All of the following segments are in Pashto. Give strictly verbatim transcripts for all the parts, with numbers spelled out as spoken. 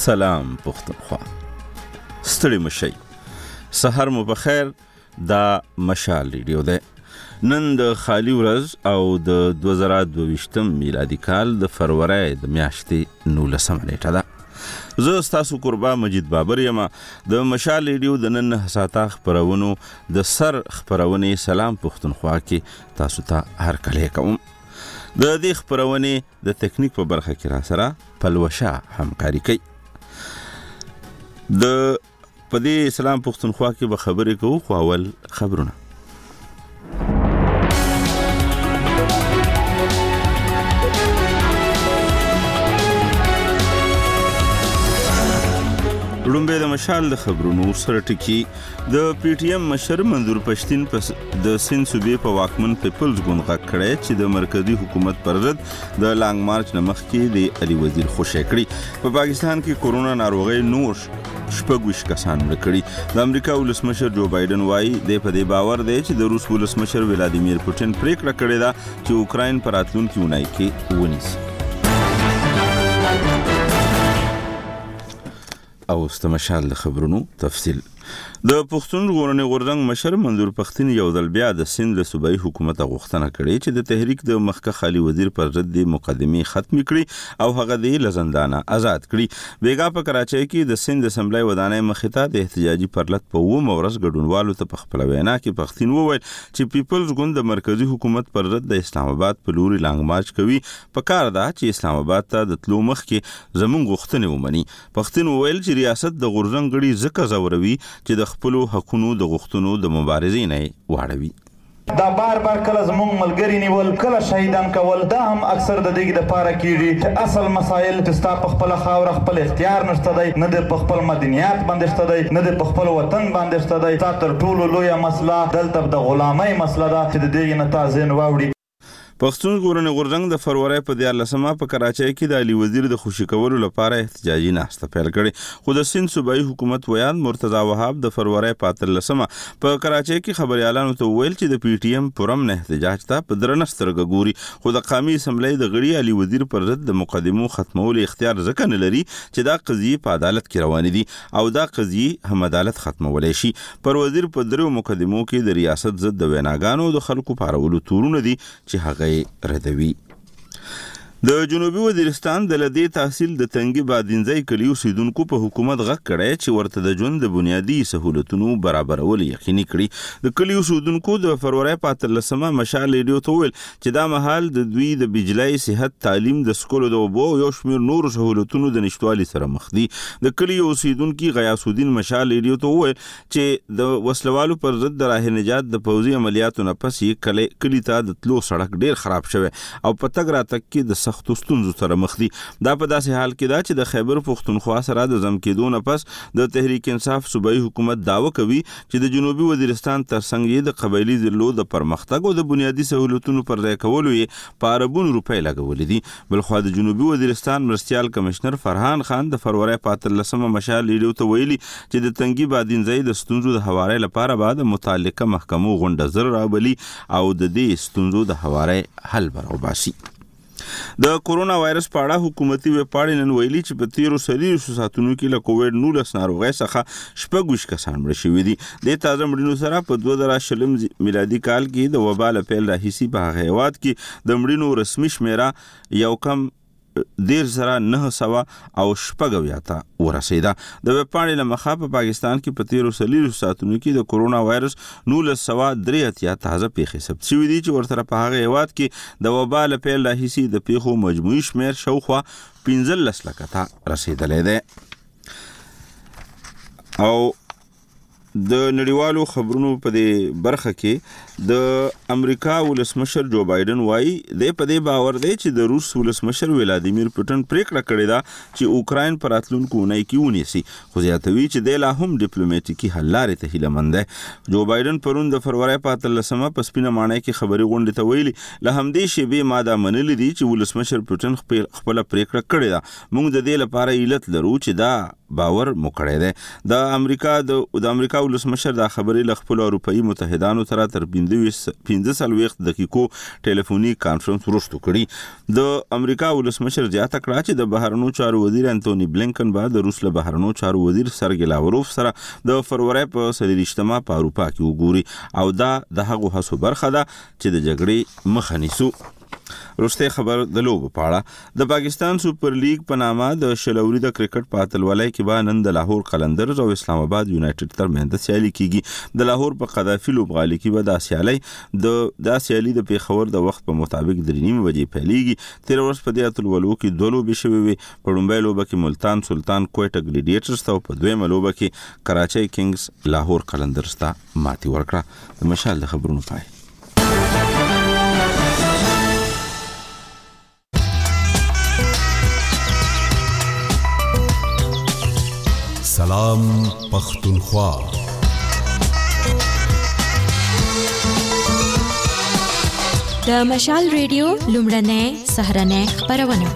سلام پښتونخوا، ستړي مشئ، سحر مو بخیر. دا مشال ریډیو ده. نن د خالی ورځ او د دوه زره دوه ویشتم میلادي کال د فروری د میاشتې نولسمه نیټه ده. زه ستاسو قربا مجید بابر یم. د مشال ریډیو د نن حساته خپرونو د سر خپرونې سلام پښتونخوا کې تاسو ته هر کله کوم. د دې خپرونې د تکنیک په برخه کې را سره پلوشا همکاري کوي. د پدې سلام پښتونخوا کې به خبرې کوو، خو اول خبرونه. لومبه د مشال د خبرونو سره ټکی. د پی ټی ایم مشر منظور پښتين پس د سند صوبې په واکمن پیپلز ګوند غږ کړی چې د مرکزی حکومت پر ضد د لانګ مارچ نمخ کې د علي وزیر خوشی کړی. په پاکستان کې کورونا ناروغي نور شپږ کسان مړ کړي. د امریکا ولسمشر جو بایدن وایي د په دې باور دی چې د روس ولسمشر ولادیمیر پوتین پریکړه کړې ده چې اوکراین پر راتلونکي اونۍ کې ونیسي. او استمشال د خبرونو تفصیل. د پښتون ژغورنې غورځنګ مشر منظور پښتين یو ځل بیا د سند له صوبایي حکومت غوښتنه کړې چې د تحریک د مخکښ خالي وزیر پر ضد د مقدمې ختم کړي او هغه د لزندانه آزاد کړي. بیګا په کراچۍ کې د سند اسمبلی ودانۍ مخې ته د احتجاجي پرلط په اوومه ورځ ګډونوالو ته په خپله وینا کې پښتين وویل چې پیپلز ګوند د مرکزی حکومت پر ضد د اسلام آباد په لوري لانګ مارچ کوي. په کار ده چې اسلام آباد ته د تلو مخکې زموږ غوښتنې ومني. پښتين وویل چې ریاست د غورځنګ غړي ځکه ځوروي چې د خپلو حقونو د غوښتنو د مبارزې نه واړوي. دا بار بار کله زموږ ملګری نیول، کله شهیدان کول، دا هم اکثر د دې د پاره کیږي چې اصل مسایل چې ستا په خپل خاور خپل اختیار نشته دی، نه د خپل مدنیات باندې شته دی، نه د خپل وطن باندې شته دی. تا تر ټولو لویه مسله دلته د غلامۍ مسله ده چې د دې نه تا ځین واوړي. پښتون ژغورنې غورځنګ د فروری په دیارلسمه په کراچۍ کې د علي وزیر د خوشي کولو لپاره احتجاجي ناسته پیل کړې. خو د سند صوبایي حکومت ویان مرتضی وهاب د فروری په اتلسمه په کراچۍ کې خبريالانو ته ویل چې د پی ټی ایم پرم نه احتجاج ته په درنه سترګه ګوري، خو د قومي اسمبلی د غړي علي وزیر پر ضد د مقدمو ختمولو اختیار ځکه نه لري چې دا قضیې په عدالت کې روانې دي او دا قضیې هم عدالت ختمولی شي. پر وزیر په دریو مقدمو کې د ریاست ضد د ویناګانو د خلکو پارولو تورونه دي چې هغه ردوي. د جنوبي وزیرستان د لدې تحصیل د تنګي بادینځای کلی اوسیدونکو په حکومت غږ کړی چې ورته د ژوند د بنیادي سهولتونو برابرول یقیني کړي. د کلی اوسیدونکو د فروری په اتلسمه مشال ریډیو ته ویل چې دا مهال د دوی د بجلی، صحت، تعلیم، د سکولو د اوبو یو شمېر نورو سهولتونو د نشتوالي سره مخ دي. د کلی اوسیدونکي غیاث الدین مشال ریډیو ته ویل چې د وسلوالو پر ضد د راه نجات د پوځي عملیاتو نه پس یې کلی کلی ته د تلو سړک ډیر خراب شوی او په تګ راتګ کې د سختو ستونزو سره مخ دي. دا په داسې حال کې ده چې د خیبر پښتونخوا سره د ضم کېدو نه پس د تحریک انصاف صوبایي حکومت دعوه کوي چې د جنوبي وزیرستان ترڅنګ یې د قبایلي ضلعو د پرمختګ او د بنیادي سهولتونو پر ځای کولو یې په اربونو روپۍ لګولې دي. بلخوا د جنوبي وزیرستان مرستیال کمشنر فرحان خان د فروری په اتلسمه مشال ریډیو ته ویلي چې د تنګي بادینځای د ستونزو د هوارۍ لپاره به د متعلقه محکمو غونډه زر راوبلي او د دې ستونزو د هوارۍ حل به راوباسي. د کورونا وایرس په اړه حکومتي ویبپاڼې نن ویلي چې په تیرو څلوېښتو ساعتونو کې له کووډ نولس ناروغۍ څخه شپږ ویشت کسان مړه شوي دي. دې تازه مړینو سره په دوه زره شلم میلادي کال کې د وبا له پیل راهیسې په هغه هېواد کې د مړینو رسمي شمېره یو کم دیر سره نه سوه او شپږ اویا ته ورسېده. د ویبپاڼې له مخه په پاکستان کې په تیرو څلوېښتو ساعتونو کې د کورونا وایرس نولس سوه درې اتیا تازه پیښې ثبت شوي دي چې ورسره په هغه هېواد کې د وبا له پیل راهیسې د پیښو مجموعي شمېر شاوخوا پنځلس لکه ته رسېدلی دی. او د نړیوالو خبرونو په دې برخه کې د امریکا ولسمشر جو بایدن وایي د په دې باور دی چې د روس ولسمشر ولادیمیر پوتین پریکړه کړې ده چې اوکراین پر راتلونکو اونۍ کې ونیسي، خو زیاتوي چې دی لا هم ډیپلوماټیکي حل لارې ته هیله مند دی. جو بایدن پرون د فروری په اتلسمه په سپینه ماڼۍ کې خبري غونډې ته ویلي له همدې شیبې ما دا منلي دي چې ولسمشر پوتین خپله پریکړه کړې ده. موږ د دې لپاره علت لرو چې دا باور مو کړی دی. د امریکا د د امریکا ولسمشر دا خبرې ل خپل اروپאי متحدانو سره تر پنځه څلوېښت دقیقو ټلیفوني کانفرنس وروسته کړی. د امریکا ولسمشر زیاته کړه چې د بهرنیو چارو وزیر انټونی بلینکن به د روس له بهرنیو چارو وزیر سرګی لاوروف سره د فروری په څلېرویشتمه په اروپا کې وګوري او دا د هغو هڅو برخه ده چې د جګړې مخه نیسو. وروستی خبر د لوبو په اړه. د پاکستان سوپر لیګ په نامه د شلوري د کرکټ په اتلولۍ کې به نن د لاهور قلندرز او اسلام آباد یونایټډ ترمنځ سیالي کیږي. د لاهور په قذافي لوبغالي کې به د سیالي د د سیالي د پیښور د وخت په مطابق درې نیمې بجې پیلېږي. تیر ورځ په دې اتلولو کې دوه لوبې شوې وي. په لومړۍ لوبه کې ملتان سلطان کویټه ګلیډیټرز ته او په دویمه لوبه کې کراچۍ کینګز لاهور قلندرز ته ماتې ورکړه. د مشال د خبرونو پای. سلام پختونخوا. د مشال ریډیو لومړنۍ سهرنۍ خبرونه.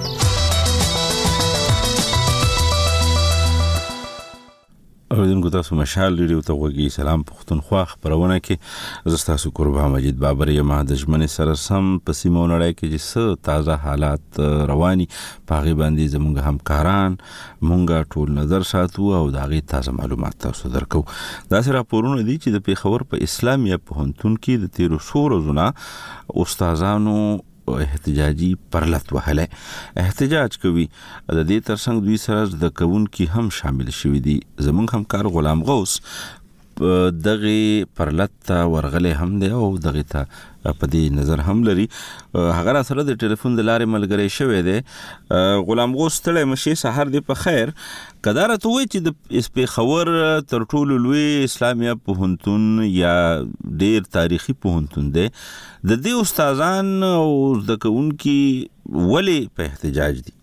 اوریدونکو تاسو مشال ریډیو ته غوږی. سلام پختونخوا خبرونه کې زه تاسو قربان مجید بابر یم. د ژمنې سره سم په سیمه نړۍ کې چې څه تازه حالات رواني پاغي باندې زموږ همکاران مونږه ټول نظر ساتو او د هغې تازه معلومات تاسو درکو. داسې راپورونه دي چې د پیښور په اسلامیه پوهنتون کې د تیرو څو ورځو نه استادانو احتجاجي پرلت وهله احتجاج کوي. د دې ترڅنګ دوی سره د کوونکي هم شامل شوي دي. زمونږ همکار غلام غوث دغه پرلت ورغله هم دی او دغه ته په دې نظر هم لري. هغه را سره د ټلیفون د لارې ملګری شوی دی. غلام غوث ستړی مشي سحر دی په خیر. کدار ته وای چې د پیښور تر ټولو لوی اسلامیه پوهنتون یا ډیر تاریخي پوهنتون دی. د دې استادان او د کوونکي ولی په احتجاج دي؟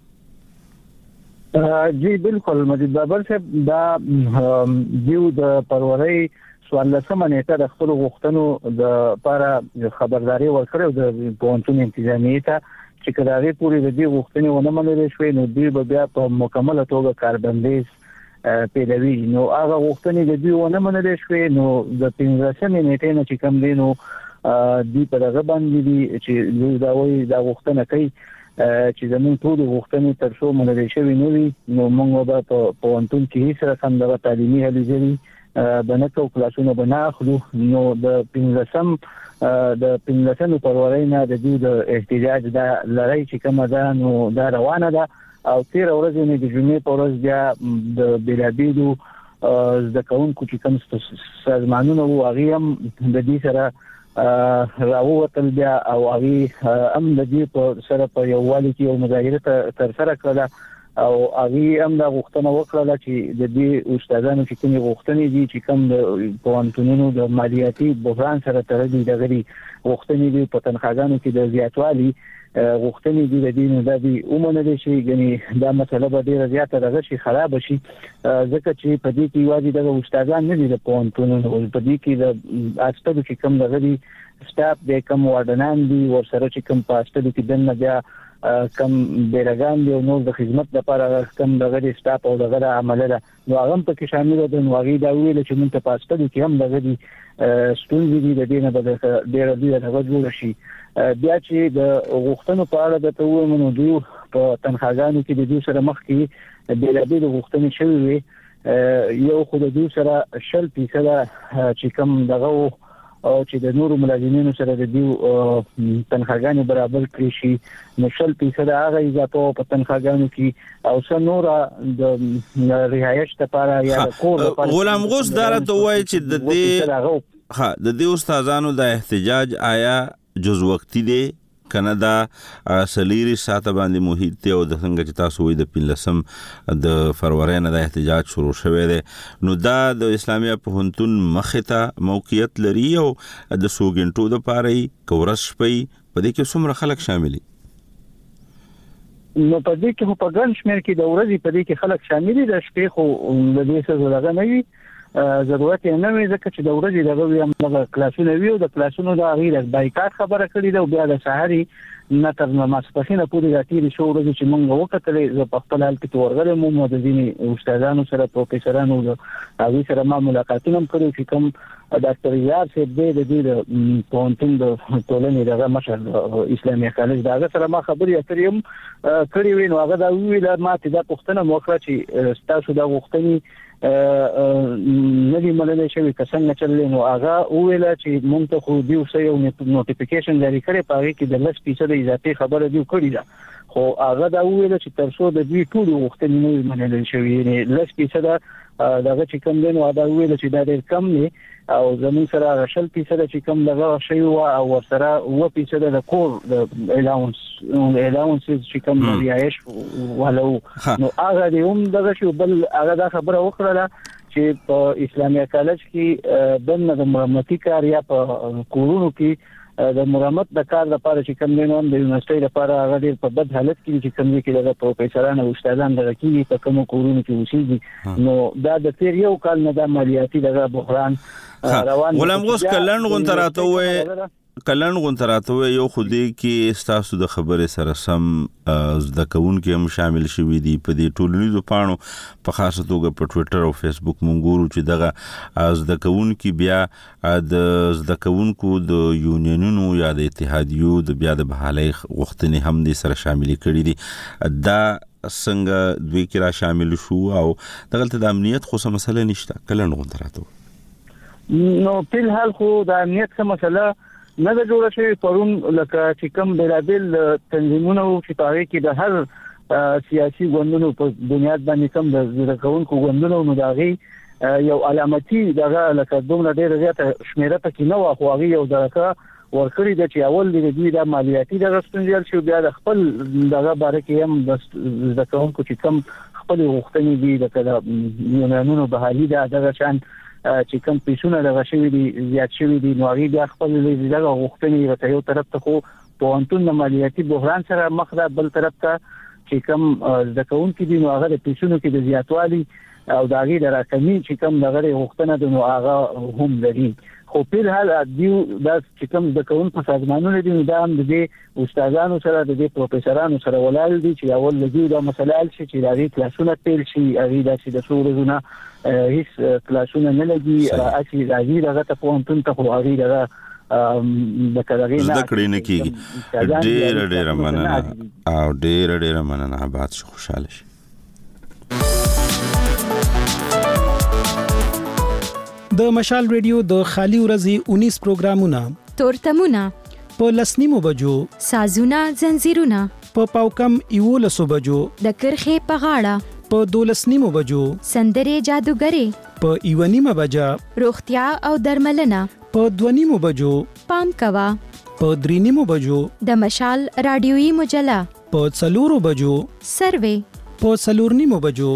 جی بالکل مجید بابر صاحب دا دیو د پروري سوال لسمه نیټه د خپل غوښتنو د لپاره خبرداري ورکړو د پوهنتون انتظامیه ته چې کله پوری د دې غوښتنې ونه منل شوې نو دوی به بیا په مکمله توګه کاربندیز پیلوي. نو هغه غوښتنې د دوی ونه منل شوې نو د پنځمې نیټې نه چې کوم دینو دوی په دغه باندې دي چې دوی دا وایي دا غوښتنه کوي چې زموږ ټول غوښتنې تر څو منل شوې نه وي نو موږ به په پوهنتون کې هیڅ رقم د تعلیمي هلې ځلې بنکو کلاسونه بناخلو. نو د پنځم د پنځم پروري نه د دې د احتجاج د لړۍ چې کومه ده نو دا روانه ده او تیر ورځ نه د جمعې په ورځ بیا د بلابیدو د کوونکو چې کوم سازمانونه وو هغه هم د دې سره راووتل بیا او هغه هم د دې په سره په یووالي کې یو مظاهره تر سره کړه او هغه هم دا غوښتنه وکړه چې د دې استادانو چې کومې غوښتنې دي چې کوم د پوهنتونونو د مالیاتي بحران سره تړلي دغه غوښتنې دي په تنخواګانو کې د زیاتوالي غوښتنې دي د دې نه دي ومنل شي. غني دا مسله به ډیره زیاته دغه شي خراب شي ځکه چې په دې کې واجب د استادان نه دي د پوهنتونونو په دې کې د استادو چې کوم دغه دي سټاف د کوم واردنان دي ورسره چې کوم پاستلو کې دنه بیا کم بیرګان دی نو د خدمت لپاره کم دغه سټاپ او دغه عمله نو هغه په کې شامل دي. نو هغه دا ویل چې موږ په پاستلو کې هم دغه دي ستونزې دي د دې نه به ډیر ډیر دغه جوړ شي. بیا چې د غوښتنو په اړه د توو نو دوی په تنخواګانو کې د دې سره مخ کې د بیلابیل غوښتنې شوی وي یو خو د دې سره شل فیصد چې کم دغه او چې د نورو ملازمینو سره د دې تنخواګانې برابر کړی شي نو شل فیصد هغه اضافه په تنخواګانو کې او څو نور د رهایش لپاره یا د کور لپاره. غلام غوث دارته وایي چې د دې ها د دې استادانو د احتجاج آیا جز وقتی دی کنه دا سلیری ساته باندې محیط ته او د څنګه چې تاسو وې د پنځلسم د فروری نه د احتجاج شروع شوه دی نو دا د اسلامیه پوهنتون مخه ته موقعیت لري او د سوګنټو د پاره کورس پي په دې کې څومره خلک شاملي؟ نو په دې کې په ګڼ شمېر کې د ورځې په دې کې خلک شامل دي د شپې خو د دې څه زړه نه وي ضرورت نه وي ځکه چې د ورځې دغه هم دغه کلاسونه وي او د کلاسونو د غیر بایکاټ خبره کړې ده او بیا د سحري نه تر ماسپخینه پورې راتېرې شو ورځې چې موږ وکتلې زه په خپل حال کې ورغلم مو د ځینې استادانو سره پروفیسورانو هغوی سره ما ملاقاتونه هم کړي چې کوم ډاکټر ریاض صاحب دی د دې د پوهنتون د ټولنې دغه مشر اسلامي کالج د هغه سره ما خبرې اترې هم کړې وې نو هغه دا ویل ما ته دا پوښتنه وکړه چې ستاسو د غوښتنې ندی ملنه شوی کسان چلې نو هغه ویل چې مونږ ته خو دیو سه یو نوټیفیکیشن جاری کړي پاره کې د لس فیصد اضافي خبره دی کړی ده خو هغه دا ویل چې تر څو د دې ټول وختونه نه منل شوی نه لس فیصد دغه چې کوم دی نو دا ویل چې دا ډېر کم دی او زمون سره شل فیصد چې کوم دغه شی او ورسره و فیصد د کور د الاونس الاونس چې کوم ریایش ولو نو هغه دی هم دغه شی بل هغه دا خبره وکړه چې په اسلامي کالج کې د مرمتي کار یا په کورونو کې د مرمت د کار لپاره چې کوم نه د یونیورسيټي لپاره هغه ډېر په بد حالت کې چې کوم کې د پروفیسورانو او استادانو د کې په کوم کورونو کې اوسېږي نو دا د تیر یو کال نه د مالیاتي دغه بحران روان غلام غوس کلن غونتراته وې کلن غونتراته وې یو خودي کې استاسو د خبرې سره سم زده کوونکو هم شامل شوي دي په دې ټولنیزو پاڼو په خاصه توګه په ټوئیټر او فیسبوک مونږ ګورو چې دغه زده کوونکو بیا د زده کوونکو د یونینونو یا د اتحادیو د بیا د بحالۍ غوښتنې هم دې سره شامل کړي دي دا څنګه دوی کې را شامل شو او دغلته د امنیت خو څه مسله نشته کلن غونتراته نو په حال خو د امنیت څه مسله نه د جوړ شوی پرون لکه چې کوم بلابل تنظیمونه او شفاعي کې د هر سیاسي ګوندونو په بنیاد باندې کوم د زده کوونکو ګوندونو نو داغي یو علامتي دغه لکه دومره ډېر زیاته شمیره پکې نه واخو هغه یو دغه ورکړی د چې اول د دوی د مالیاتي د غستنجل شو بیا د خپل دغه باره کې هم د زده کوونکو چې کوم خپل غوښتنې دي د یونانونو بهالي د دغه شان چې کوم پیسونه دغه شوی دي زیات شوی دي نو هغه بیا خپل دغه غوښتنې ورته یو طرف ته خو پوهنتون د مالیاتي بحران سره مخ ده بل طرف ته چې کوم د کوونکو دي نو هغه د پیسونو کې د زیاتوالي او دغه د راکمي چې کوم دغه غوښتنه د نو هغه هم لري خو په حال دیو د چې کوم د کوونکو سازمانونو دي دا هم د استادانو سره د پروفیسورانو سره ولال دي چې اول لګي دا مسله ال چې د کلاسونو پیل شي هغه د چې د سورزونه هیڅ کلاسونه نه لګي اچي راځي دغه ته پوهنتون ته خو هغه دغه د کړهګي نه ذکر نه کیږي ډېر ډېر مننه او ډېر ډېر مننه آباد شو خوشاله شي د مشال ریډیو د خالي ورځې انیس پروګرامونه تورتمونه په لسنیمو بجو سازونه زنجیرونه په پاوکم یو لسو بجو د کرخه په غاړه په دولسنیمو بجو سندره جادوګری په ایونیمه بجا روغتیا او درملنه په دونیمو بجو پام کوا په درینیمو بجو د مشال رادیوي مجله په څلورو بجو سروې په څلورنیمو بجو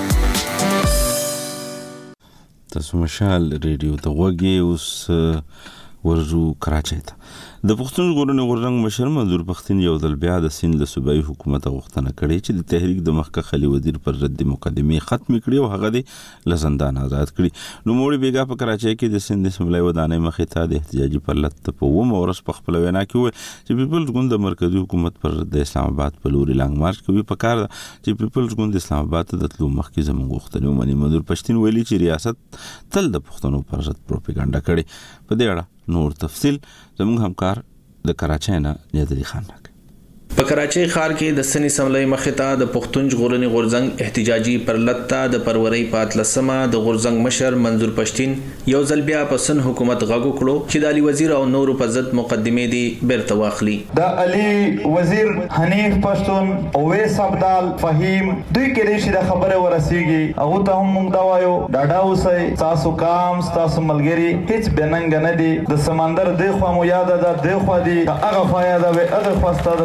تاسو مشال ریډیو ته وګورئ اوس ورجو کراچۍ ته د پښتون ژغورنې غورځنګ مشر منظور پښتين یو ځل بیا د سند له صوبایي حکومت غوښتنه کړې چې د تحریک د مخکښ خلی وزیر پر رد مقدمه ختم کړي او هغه د لزندان آزاد کړي نو موړي بیګا په کراچۍ کې د سند سملای ودانې مخې ته د احتجاجي پرلط په و مورس په خپل وینا کې و چې پیپلز ګوند د مرکزی حکومت پر د اسلام آباد په لوري لانګ مارچ کوي په کار چې پیپلز ګوند د اسلام آباد ته د تلو مخکې زموږ غوښتنه ومني منظور پښتين ویلي چې ریاست تل د پښتنو پر ضد پروپاګاندا کړي په دې اړه نور تفصیل زموږ همکار د کراچۍ نه نیدلی خان راک په کراچۍ ښار کې د سنی سملای مخته د پښتون ژغورنې غورځنګ احتجاجي پرلطه د پروري پاتلسمه د غورځنګ مشر منظور پښتين یو ځل بیا په سن حکومت غاګو کړو چې د علي وزیر او نورو په ضد مقدمه دي بیرته واخلي د علي وزیر حنیف پښتون اویس عبدال فهیم دوی کې دې شي د خبره ورسیږي او ته هم موږ دا وایو ډاډا اوسئ تاسو کام تاسو ملګری هیڅ بننګ نه دي د سمندر د خوا مو یاد ده د خوا دي هغه فایده به هغه خواسته د فرض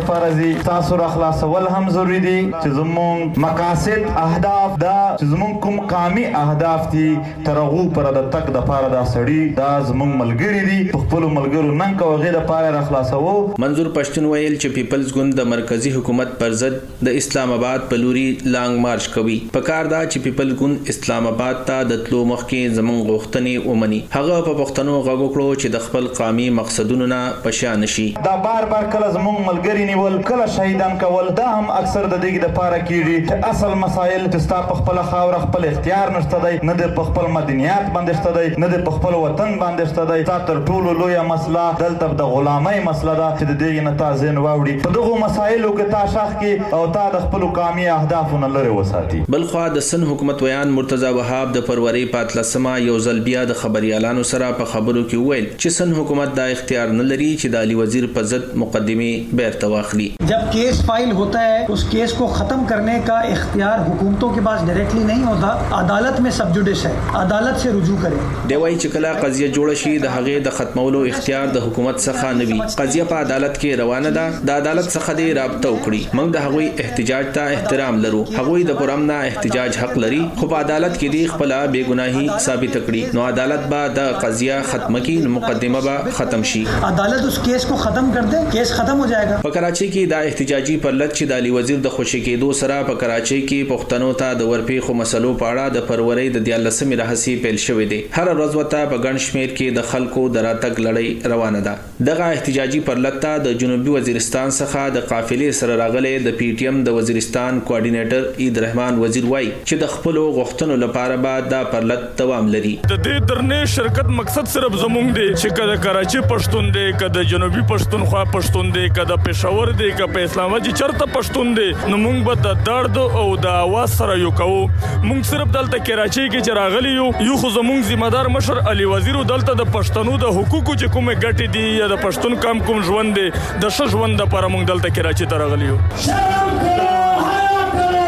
راځي تاسو را خلاصول هم ضروری دي چې زموږ مقاصد اهداف دا چې زموږ کوم قومي اهداف دي ترغو پر د تک د پاره دا سړی دا زموږ ملګری دي خپل ملګرو نن کوغه د پاره را خلاصو. منظور پښتون ویل چې پیپلز ګوند د مرکزی حکومت پر ضد د اسلام آباد په لوري لانګ مارچ کوي. پکار دا چې پیپل ګوند اسلام آباد ته د تلو مخکې زموږ غوښتنې ومني. هغه په پښتنو غږ وکړو چې د خپل قومي مقصدونو نه پشا نشي. دا بار بار کله زموږ ملګری نیول کله شهیدان کول دا هم اکثر د دې د پاره کیږي چې اصل مسایل چې ستا په خپل خاور خپل اختیار نشته دی نه د خپل مدنیات باندې شته دی نه د خپل وطن باندې شته دی. تا تر ټولو لویه مسله دلته د غلامۍ مسله ده چې د دې نه تا ځین واوړي په دغه مسایلو کې تا شاخ کې او تا د خپل قومي اهدافونو لري وساتي. بلخوا د سن حکومت ویان مرتضی وهاب د فروری پاتلسمه یو ځل بیا د خبريالانو سره په خبرو کې وویل چې سن حکومت دا اختیار نه لري چې د علي وزیر په ضد مقدمه بیرته واخلي. जब case file होता है उस केस को खत्म करने का इख्तियार हुकूमतों के पास डायरेक्टली नहीं होता. अदालत में सब जुडिस है, अदालत से रुजू करें. دی وايي چې کله قضیه جوړ شي د هغه د ختمولو اختیار د حکومت څخه نه وي. قضیه په عدالت کې روانه ده، د عدالت څخه دی رابطه وکړي. موږ د هغوی احتجاج ته احترام لرو. هغوی د پرامنا احتجاج حق لري خو په عدالت کې دی خپل بے ګناهي ثابت کړي. نو عدالت به د قضیه ختم کړي، مقدمه به ختم شي. عدالت उस केस को खत्म कर दे, केस खत्म हो जाएगा. په کراچۍ کې دا احتجاجي پرلط چې د علي وزیر د خوشي کېدو سره په کراچۍ کې پښتنو ته د ورپېښو مسلو په اړه د فروری د دیارلسمې راهیسې پیل شوې دي. هر ورځ ورته په ګڼ شمېر کې د خلکو د راتګ لړۍ روانه ده. دغه احتجاجي پرلط ته د جنوبي وزیرستان څخه د قافلې سره راغلي د پی ټی ایم د وزیرستان کوارډینیټر عید رحمان وزیر وایي چې د خپل غوښتنو لپاره به دا پرلط دوام لري. د دې درنې شرکت مقصد صرف زموږ دی چې کله کراچي پښتون دی کله جنوبي پښتونخوا پښتون دی کله پېښور دی کله په اسلام آباد چرته پښتون دی نو موږ به د درد او د आवाज سره یو کوو. موږ صرف دلته کراچۍ کې چې راغلي یو یو خو زموږ ذمہ دار مشر علي وزیر دلته د پښتنو د حقوقو چې کومه ګټې دي یا د پښتون کم کوم ژوند دی د ښه ژوند لپاره موږ دلته کراچۍ ته راغلي یو. شرم کرو حیا کرو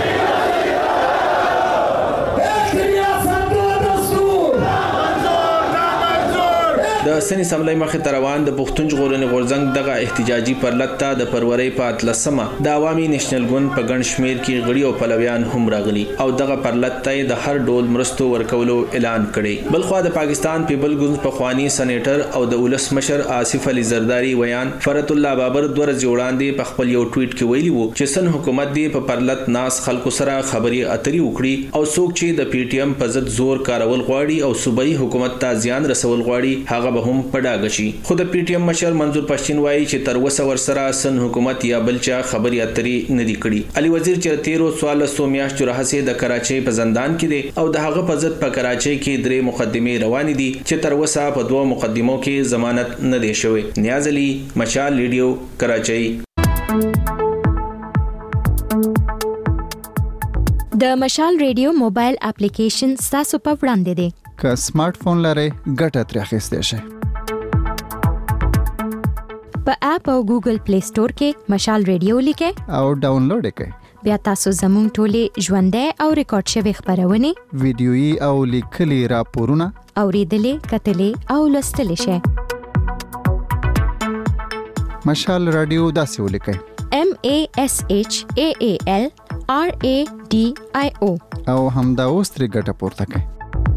د سنی سملای مخې ته روان د پښتون ژغورنې غورځنګ دغه احتجاجي پرلط ته د فروری په اتلسمه د عوامي نېشنل ګوند په ګڼ شمېر کې غړي او پلویان هم راغلي او دغه پرلط ته د هر ډول مرستو ورکولو اعلان کړي. بلخوا د پاکستان پیپل ګوند پخوانی سېنیټر او د ولس مشر آصف علي زرداری ویان فرت الله بابر دوه ورځې وړاندې په خپل یو ټویټ کې ویلي وو چې سن حکومت دی په پرلط ناس خلکو سره خبري اتري وکړي او څوک چې د پی ټی ایم په ضد زور کارول غواړي او صوبایي حکومت ته زیان رسول غواړي هغه به هم پډاګ شي. خو د پی ټی ایم مشر منظور پښتون وایي چې تر اوسه ورسره سن حکومت یا بلچا خبري اتري نه دی کړي. علي وزیر چې تیرو څوارلسو میاشتو راهیسې د کراچۍ په زندان کې دی او د هغه په ضد په کراچۍ کې درې مقدمې روانې دي چې تر اوسه په دوه مقدمو کې ضمانت نه دی شوی. نیاز علي، مشال ریډیو، کراچۍ. د مشال ریډیو موبایل اپلیکیشن ستاسو په وړاندې دی. که سمارټ فون لرئ ګټه ترې اخیستی شئ. په اپ او ګوګل پلی سٹور کې مشال ریډیو لیکئ او ډاونلوډ یې کړئ. بیا تاسو زموږ ټولې ژوندۍ او ریکارډ شوي خبرونه ویډیويي او لیکلي راپورونه اوریدلې کتلې او لوستلې شئ. مشال رادیو داسې ولیکئ: M A S H A A L R A D I O او همدا اوس ترې ګټه پورته کړئ.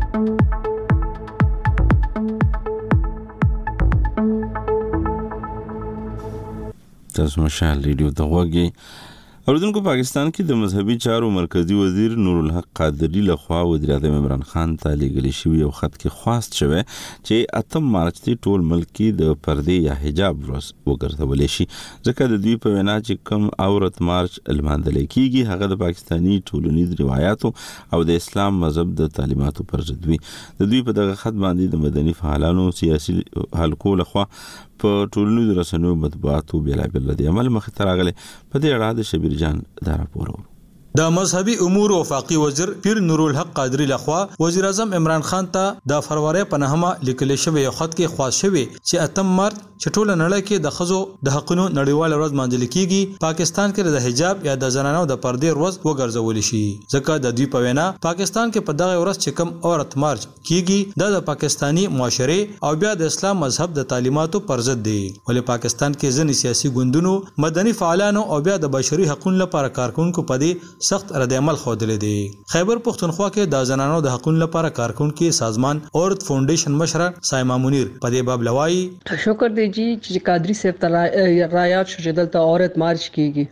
تاسو مشال ریډیو ته غوږی. اوریدونکو، پاکستان کې د مذهبي چارو مرکزی وزیر نور الحق قادری لخوا وزیر اعظم عمران خان ته لیږل شوی یو خط کې خواست شوی چې اتم مارچ ته ټول ملک کې د پردې یا حجاب ورځ وګرځول شي، ځکه د دوی په وینا چې کوم عورت مارچ لمانځل کیږي هغه د پاکستانی ټولنیز روایتو او د اسلام مذهب د تعلیماتو پر ضد وي. د دوی په دغه خط باندې د مدني فعالانو، سیاسي حلقو لخوا په ټولنیزو رسنیو، مطبوعاتو بېلابېل ردعمل مخې ته راغلی. په دې اړه د شبیر جان دا راپور و. د مذهبي امور وفاقي وزیر پیر نور الحق قادری لخوا وزیر اعظم عمران خان ته د فروری په نهمه لیکل شوی خط کې خواست شوی چې اتم مارچ چې ټول نړۍ کې د خزو د حقونو نړیوال ورځ مانځل کیږي، پاکستان کې د حجاب یا د زنانو د پردې ورځ وګرځول شي، ځکه د دوی په وینا پاکستان کې په دغه ورځ چې کوم عورت مارچ کیږي دا د پاکستانی معاشره او بیا د اسلام مذهب د تعلیماتو پر ضد دی. ولې پاکستان کې ځینې سیاسي ګوندونو، مدني فعالانو او بیا د بشري حقوقو لپاره کارکونکو په دې سخت رد عمل خوده دي. خیبر پختونخوا کې د زنانو د حقوقو لپاره کارکونکو سازمان اورت فاونډیشن مشره سایما منیر په دې باب لوایي شکر دی چې قادری صاحب ته رایات شو چې دلته عورت مارچ کیږي،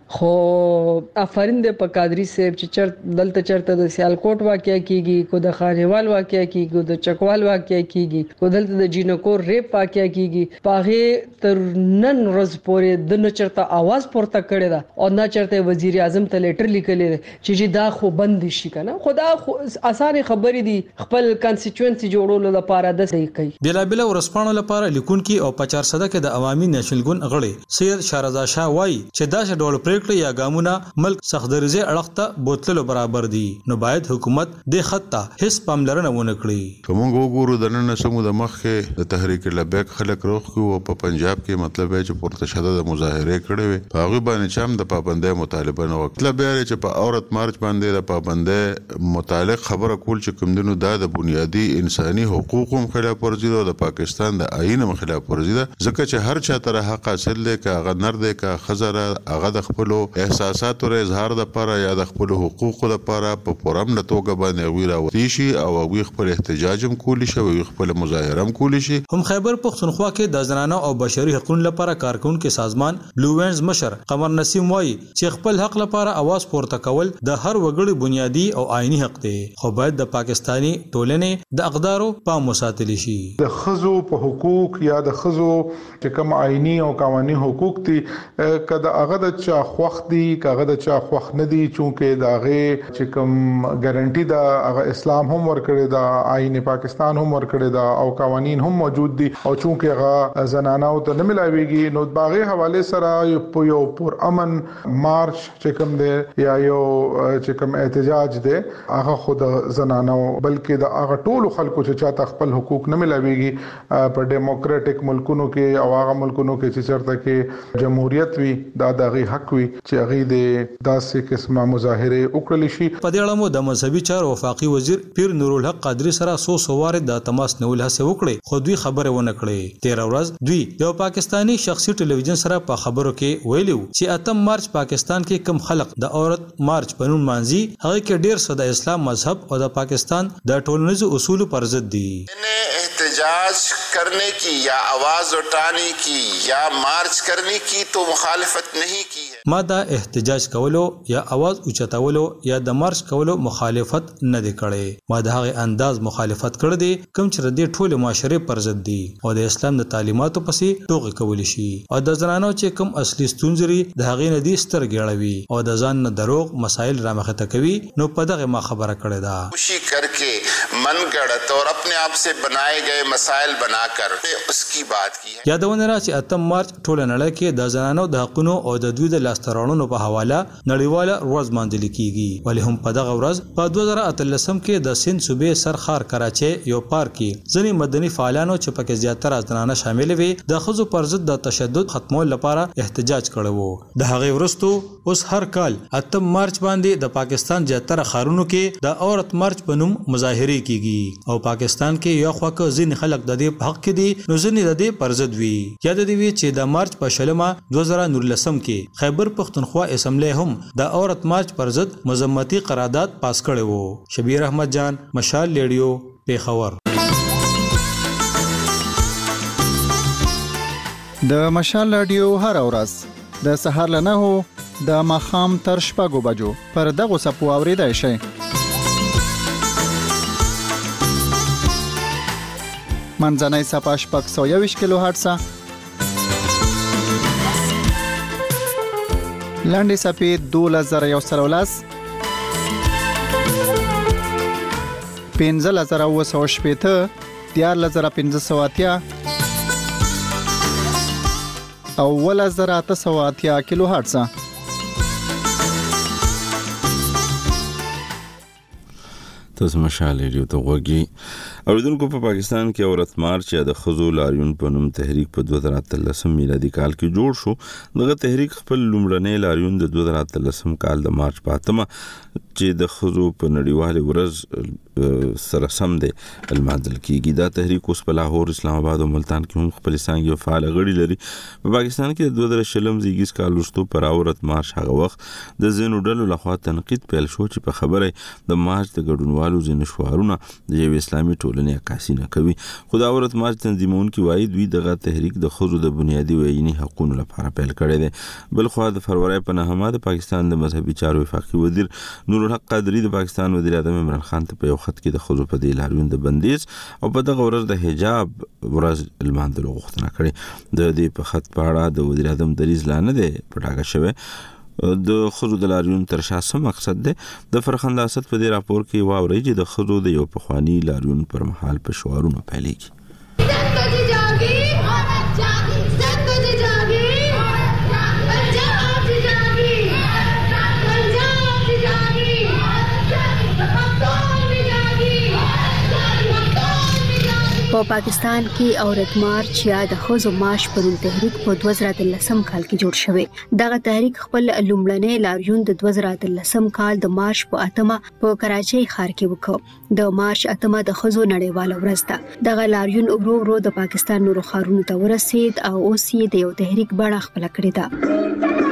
خو افرین د په قادری صاحب چې چر دلته چرته د سیالکوټ واقعیا کیږي، کو د خانیوال واقعیا کیږي، کو د چکوال واقعیا کیږي، کو دلته د جینکور ریپ واقعیا کیږي، پاغه تر نن ورځ پورې د نه چرته आवाज پورته کړی دا او نه چرته وزیر اعظم ته لیټر لیکلی چې دا خو بند شي کنه. خدا اسانه خبرې دي خپل کانسټیټوئنسي جوړولو لپاره د صحیح کوي. بلا بلا ورسپانو لپاره لیکونکي او پچار صده کې د عوامي نېشنل ګوند غړي سید شارزا شاه وایي چې دا ډول پریکړه یا ګامونه ملک سختدرزه اړخته بوتلو برابر دي، نو باید حکومت د خطه هیڅ پاملرنه ونه کړي. کوم وګورو د نن سمو د مخه د تحریک لبیک خلک روخ کو په پنجاب کې مطلب چې پورته شده د مظاهره کړي وي په هغه باندې چم د پابندۍ مطالبه نه وکړه. مطلب یې چې په عورت مارچ باندې د پابندۍ متعلق خبره کول چې کوم دنو د بنیادی انساني حقوقو خلاف ورزي ده، د پاکستان د آئین خلاف ورزي ده، ځکه چې هر چا تر حق حاصل دی که هغه نر دی که خزر هغه د خپل احساسات او اظهار د لپاره یا د خپل حقوقو لپاره په پرم نتوګه باندې ویرا وتی شي او وی خپل احتجاج هم کولی شي او خپل مظاهره هم کولی شي. هم خیبر پختونخوا کې د زنانو او بشري حقوقو لپاره کارکونکو سازمان بلو وینز مشر قمر نسیم وایي چې خپل حق لپاره आवाज پورته کول د هر وګړي بنیادی او آئینی حق دی، خو باید د پاکستانی ټولنې د اقدارو پام وساتل شي. د خزو په حقوق یا د خزو چې کوم آئینی او قوانینی حقوق دي کله هغه د چا خوښ دي کغه د چا خوښ نه دي، چونکه دا هغه چې کوم ګارانټي دا هغه اسلام هم ورکړي دا آئین پاکستان هم ورکړي دا او قوانین هم موجود دي او چونکه هغه زنانو ته نه ملاويږي نو باغې حواله سره یو پر امن مارچ چې کوم دی یا یو چې کوم احتجاج دی هغه خود زنانو بلکې د هغه ټولو خلکو چې چاته خپل حقوق نه ملاويږي په ډیموکراټک ملکونو کې او هغه ملکونو کې چې چرته کې جمهوریت وي دا دغه حق وي چې هغه د داسې قسمه مظاهره وکړل شي. په دې اړه مو د مذهبي چارو وفاقي وزیر پیر نور الحق قادری سره سو سوار د تماس نیول هڅه وکړي، خو دوی خبره ونه کړې. تیر ورځ دوی یو پاکستانی شخصي ټلویزیون سره په خبرو کې ویلو چې اتم مارچ پاکستان کې کم خلک د عورت مارچ په نوم مانځي، هغه کې ډیر څه د اسلام مذهب او د پاکستان د ټولنیزو اصولو پر ضد دي. احتجاج करने की या आवाज उठाने की या मार्च करने की तो मुखालफत नहीं की है. ما دا احتجاج کولو یا आवाज اوچتاولو یا د مارچ کولو مخالفت نه دی کړی، ما د هغه انداز مخالفت کړی دی کوم چې د ټول معاشره پر ضد دی او د اسلام د تعلیماتو پسې ټوغې کول شي او د زنانو چې کوم اصلي ستونزې د هغې نه دي سترګېړوي او د ځان نه دروغ مسایل رامخته کوي، نو په دغه ما خبره کړې ده. کوشش کرके मनगढ़ंत और अपने आप से बनाए गए मसाइल बनाकर उसकी बात की है. یادونه را چې اتم مارچ ټول نړۍ کې د زنانو د حقوقو او د دوی د لاسترانونو په حواله نړیواله ورځ مانځل کیږي، ولې هم په دغه ورځ په دوه زره اتلسم کې د سند صوبې سرخار کراچي یو پارک کې ځینې مدني فعالانو چې پکې زیاتره زنانه شامل وي د خزو پر ضد د تشدد ختمول لپاره احتجاج کړی وو. د هغې وروسته اوس هر کال اتم مارچ باندې د پاکستان زیاتره ښارونو کې د عورت مارچ په نوم مظاهرې کیږي او پاکستان کې یو خوا کې ځینې خلک د دې په حق کې دي نو ځینې د دې پر ضد وي. یاد دی وی چې د مارچ په شلمه دوه زره نولسم کې خیبر پختونخوا اسمبلی هم د عورت مارچ پر ضد مذمتي قرارداد پاس کړی وو. شبیر احمد جان، مشال ریډیو، پیښور. د مشال رادیو هر ورځ د سهار له نهو د ماښام تر شپږو بجو پر دغه سپو اوریدای شئ. منځنۍ صفحه شپږ سوه یوویشت کیلو هرتزه، لاندې صفحې دولس زره یو سل او لس، پنځلس زره اووه سوه شپېته، دیارلس زره پنځه سوه اتیا او اوولس زره اته سوه اتیا کیلو هرتزه. تاسو مشال ریډیو ته وګورئ. اوریدونکو په پاکستان کې عورت مارچ یا د خزو لاریون په نوم تحریک په دوه زره اتلسم میلادي کال کې جوړ شو. دغه تحریک خپل لومړنی لاریون د دوه زره اتلسم کال د مارچ په اتمه چې د خزو په نړیوال ورځ سره سم دی المنځل کېږي. دا تحریک اوس په لاهور، اسلام آباد او ملتان کې هم خپل څانګې او فعال غړي لري. په پاکستان کې د دوه زره شلم زیږیز کال وروسته پر عورت مارچ هغه وخت د ځینو ډلو لخوا تنقید پیل شو چې په خبره د مارچ د ګډونوالو ځینې شعارونه د یو اسلامي ټولنې عکاسي نه کوي. خو د عورت مارچ تنظیمونکي وایي دوی دغه تحریک د ښځو د بنیادي او عیني حقوقو لپاره پیل کړی دی. بل خو د فروری په نهمه د پاکستان د مذهبي چارو وفاقي وزیر نور الحق قادری د پاکستان وزیر اعظم عمران خان ته په یو خط کې د ښځو په دې لاریون د بندیز او په دغه ورځ د حجاب ورځ لمانځلو غوښتنه کړې. د دې په خط په اړه د وزیر اعظم دریځ لا نه دی پټاکه شوی. د خزو د لاریون تر شا څه مقصد دی؟ د فرخنده اسد په دې راپور کې واوري چې د خزو د یو پخوانی لاریون پر مهال په شعارونو پیلېږي. په پاکستان کې عورت مارچ یا د ښځو مارچ پر تحریک په دوه زره اتلسم کال کې جوړ شوی. دغه تحریک خپل لومړنی لاریون د دوه زره اتلسم کال د مارچ په اتمه په کراچۍ ښار کې وکړ. د مارچ اتمه د ښځو نړیواله ورځ ده. دغه لاریون ورو ورو د پاکستان نورو ښارونو ته ورسید او اوس یې د یو تحریک بڼه خپله کړې ده.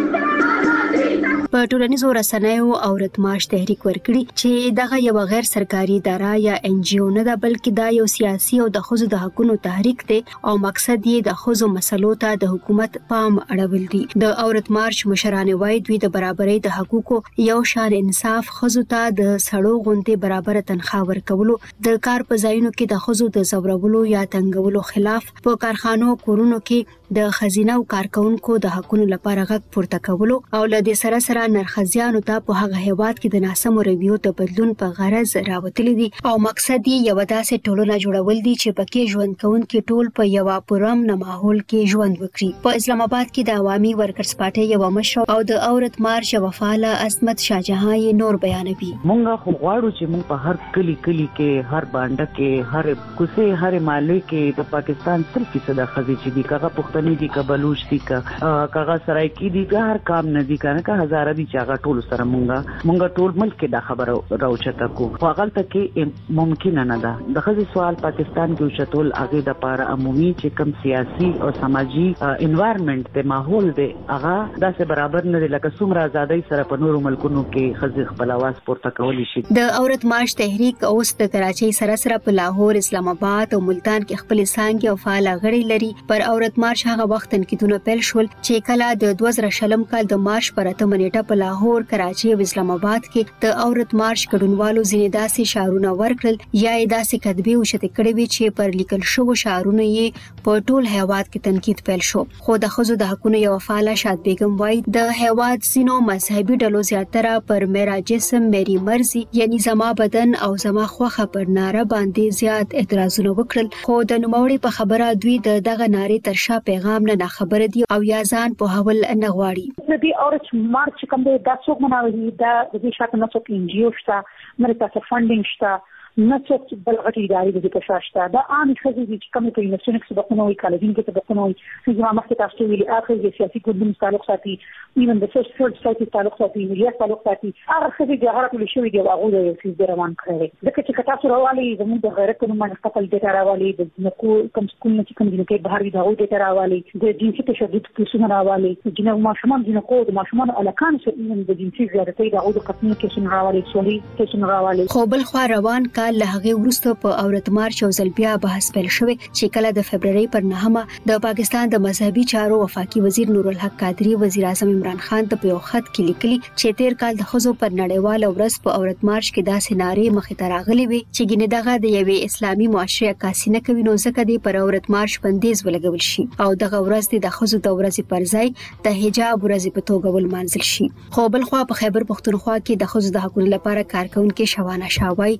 په ټولنیزو رسنیو عورت مارچ تحریک ورکړي چې دغه یو غیر سرکاري اداره یا ان جی او نه ده، بلکې دا یو سیاسي او د ښځو د حقوقو تحریک دی او مقصد یې د ښځو مسلو ته د حکومت پام اړول دي. د عورت مارچ مشران وایي دوی د برابرۍ د حقوقو، یو شان انصاف، ښځو ته د سړو غونډې برابر تنخواه ورکولو، د کار په ځایونو کې د ښځو د زورولو یا تنګولو خلاف، په کارخانو کورونو کې د خزینه او کارکونکو د حقوقو لپاره غږ پورته کولو او له دې سره سره نرخزیانو ته په هغه هیواد کې د ناسمو رویو ته بدلون په غرض راوتلي دي او مقصد یې یو داسې ټولنه جوړول دي چې پکې ژوند کوونکي ټول په یو پرامن ماحول کې ژوند وکړي. په اسلام آباد کې د عوامي ورکرز پارټي یو مشر او د عورت مارچ وفاله عصمت شاهجهان یې نور بیانوي. مونږ خو غواړو چې مونږ په هر کلی کلی کې، هر بانډه کې، هر کوڅه، هر محله کې د پاکستان صرف فیصد خزي چې دي کغه پښتني دي، کا بلوچ دي، کا کغه سرایکی دي، کا هر کام نه دي کنه کا هزار دي چې هغه ټول سره مونږه مونږ ټول ملک کې دا خبره راوچته کو. خو هغه ته کې ممکن نه ده. د خزي سوال پاکستان کې چتول هغه د پاره عمومي چې کم سیاسي او سماجی انوایرنمنت ته ماحول دی هغه داسې برابر نه دی لکه څومره ازادۍ سره په نورو ملکونو کې خزي خپل आवाज پورته کولی شي. د عورت مارچ تحریک اوس د کراچۍ سره سره په لاهور، اسلام آباد او ملتان کې خپل څانګې او فعال غړي لري. پر عورت مارچ هغه وخت تنقیدونه پیل شول چې کله د دوه زره شلم کال د مارچ پر اتمه نیټه په لاهور، کراچۍ او اسلام آباد کې د عورت مارچ ګډونوالو ځینې داسې شعارونه ورکړل یا یې داسې کتبې اوچتې کړې وې چې پر لیکل شوو شعارونو یې په ټول هیواد کې تنقید پیل شو. خو د ښځو د حقوقو یو فعال شاد بیگم وایي د هیواد ځینو مذهبي ډلو زیاتره پر میرا جسم میری مرزي یعنی زما بدن او زما خوخه پر ناره باندې زیات اعتراضونه وکړل. خو د نوموړي په خبره دوی د دغه نارې تر شا پیغام نه خبره دي او یا ځان په حول نه غواړي. د دې اورچ مارچ کوم د تاسو مناوي دا د دې شاته نه څوک ان جی او شته، نه تاسو فاندینګ شته، نه څوک بل غټي ادارې د تاسو شته. دا عام خزي چې کوم په یونیورسيټي کې بخونه وي، کالجین کې بخونه وي، چې ما مخکې تاسو ویلي اخر د سیاسي ګوندونو تعلق ساتي، ایون د سوشل سایت تعلق ساتي، ملي تعلق ساتي. هغه خزي چې هغه ټول شوی دی هغه د یو روان کړی. ځکه چې تاسو راوالي زموږ د غیرت نوم باندې خپل ډیټا راوالي، د نکو کوم سکول نه چې کوم دي کې بهر دی هغه ډیټا راوالي، د جنسي تشدد کیسونه راوالي، د ماشومان د نکو د ماشومان الکان چې ایون د جنسي زیاتې د هغه د قسمي کیسونه راوالي، سولي کیسونه راوالي. خو بل خو روان کال له هغه ورسته په عورت مارچ او ځل بیا بحث پیل شوی چې کله د فبرवरी پر نهمه د پاکستان د مذهبي چارو وفاقي وزیر نور الحق قادری وزیر اعظم عمران خان ته په یو خط کې لیکلي چې تیر کال د ښځو پر نړیواله ورځ په عورت مارچ کې داسې نارې مخې ته راغلي وي چې ګینه دغه د یوې اسلامي معاشره عکاسي نه کوي، نو ځکه دی پر عورت مارچ بندیز ولګول شي او دغه ورځ د ښځو د ورځې پر ځای د حجاب ورځ په توګه ولمانځل شي. خو بل خو په خیبر پختونخوا کې د ښځو د حقوقو لپاره کارکونکو شوانه شاوای د دغه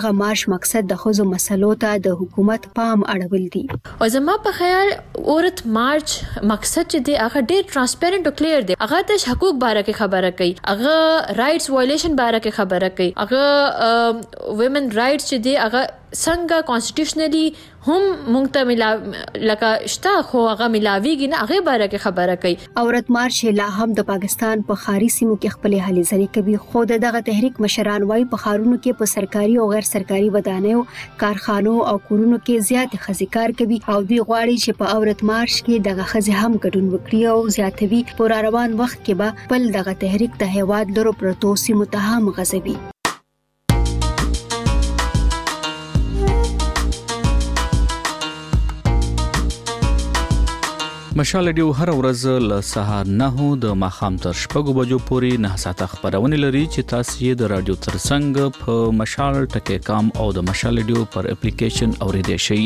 دغه مارش مقصد د خزو مسلو ته د حکومت پام اړول دي. او زما په خیال عورت مارچ مقصد چې دی هغه ډیر ترانسپیرنٹ او کلیر دی. هغه د حقوق باره کې خبره کوي، هغه رائټس وایلیشن باره کې خبره کوي، هغه ویمن رائټس چې دی هغه څنګه کانسټیټیوشنلی هم مونږ ته ملا لکه شته خو هغه ملاویږي نه، هغه باره کې خبره کوي. عورت مارچ لا هم د پاکستان په خاري سیمو کې خپل هلې ځلې کوي، خو دغه تحریک مشران وايي په خارونو کې په سرکاري او غیر سرکاري ودانیو، کارخانو او کورونو کې زیات خزي کار کوي او دوی غواړي چې په عورت مارچ کې دغه خزي هم ګډون وکړي او زیاتوي په را روان وخت کې به خپل دغه تحریک د هیواد لرو پروتو سیمو ته هم غځوي. مشال ډیو هر ورځ له سهار نه د ماخام تر شپږو بجو پورې نه ساعته خبرونه لري چې تاسو یې د رادیو ترڅنګ په مشال ټکی کام او د مشال ډیو پر اپلیکیشن اوریدئ شئ.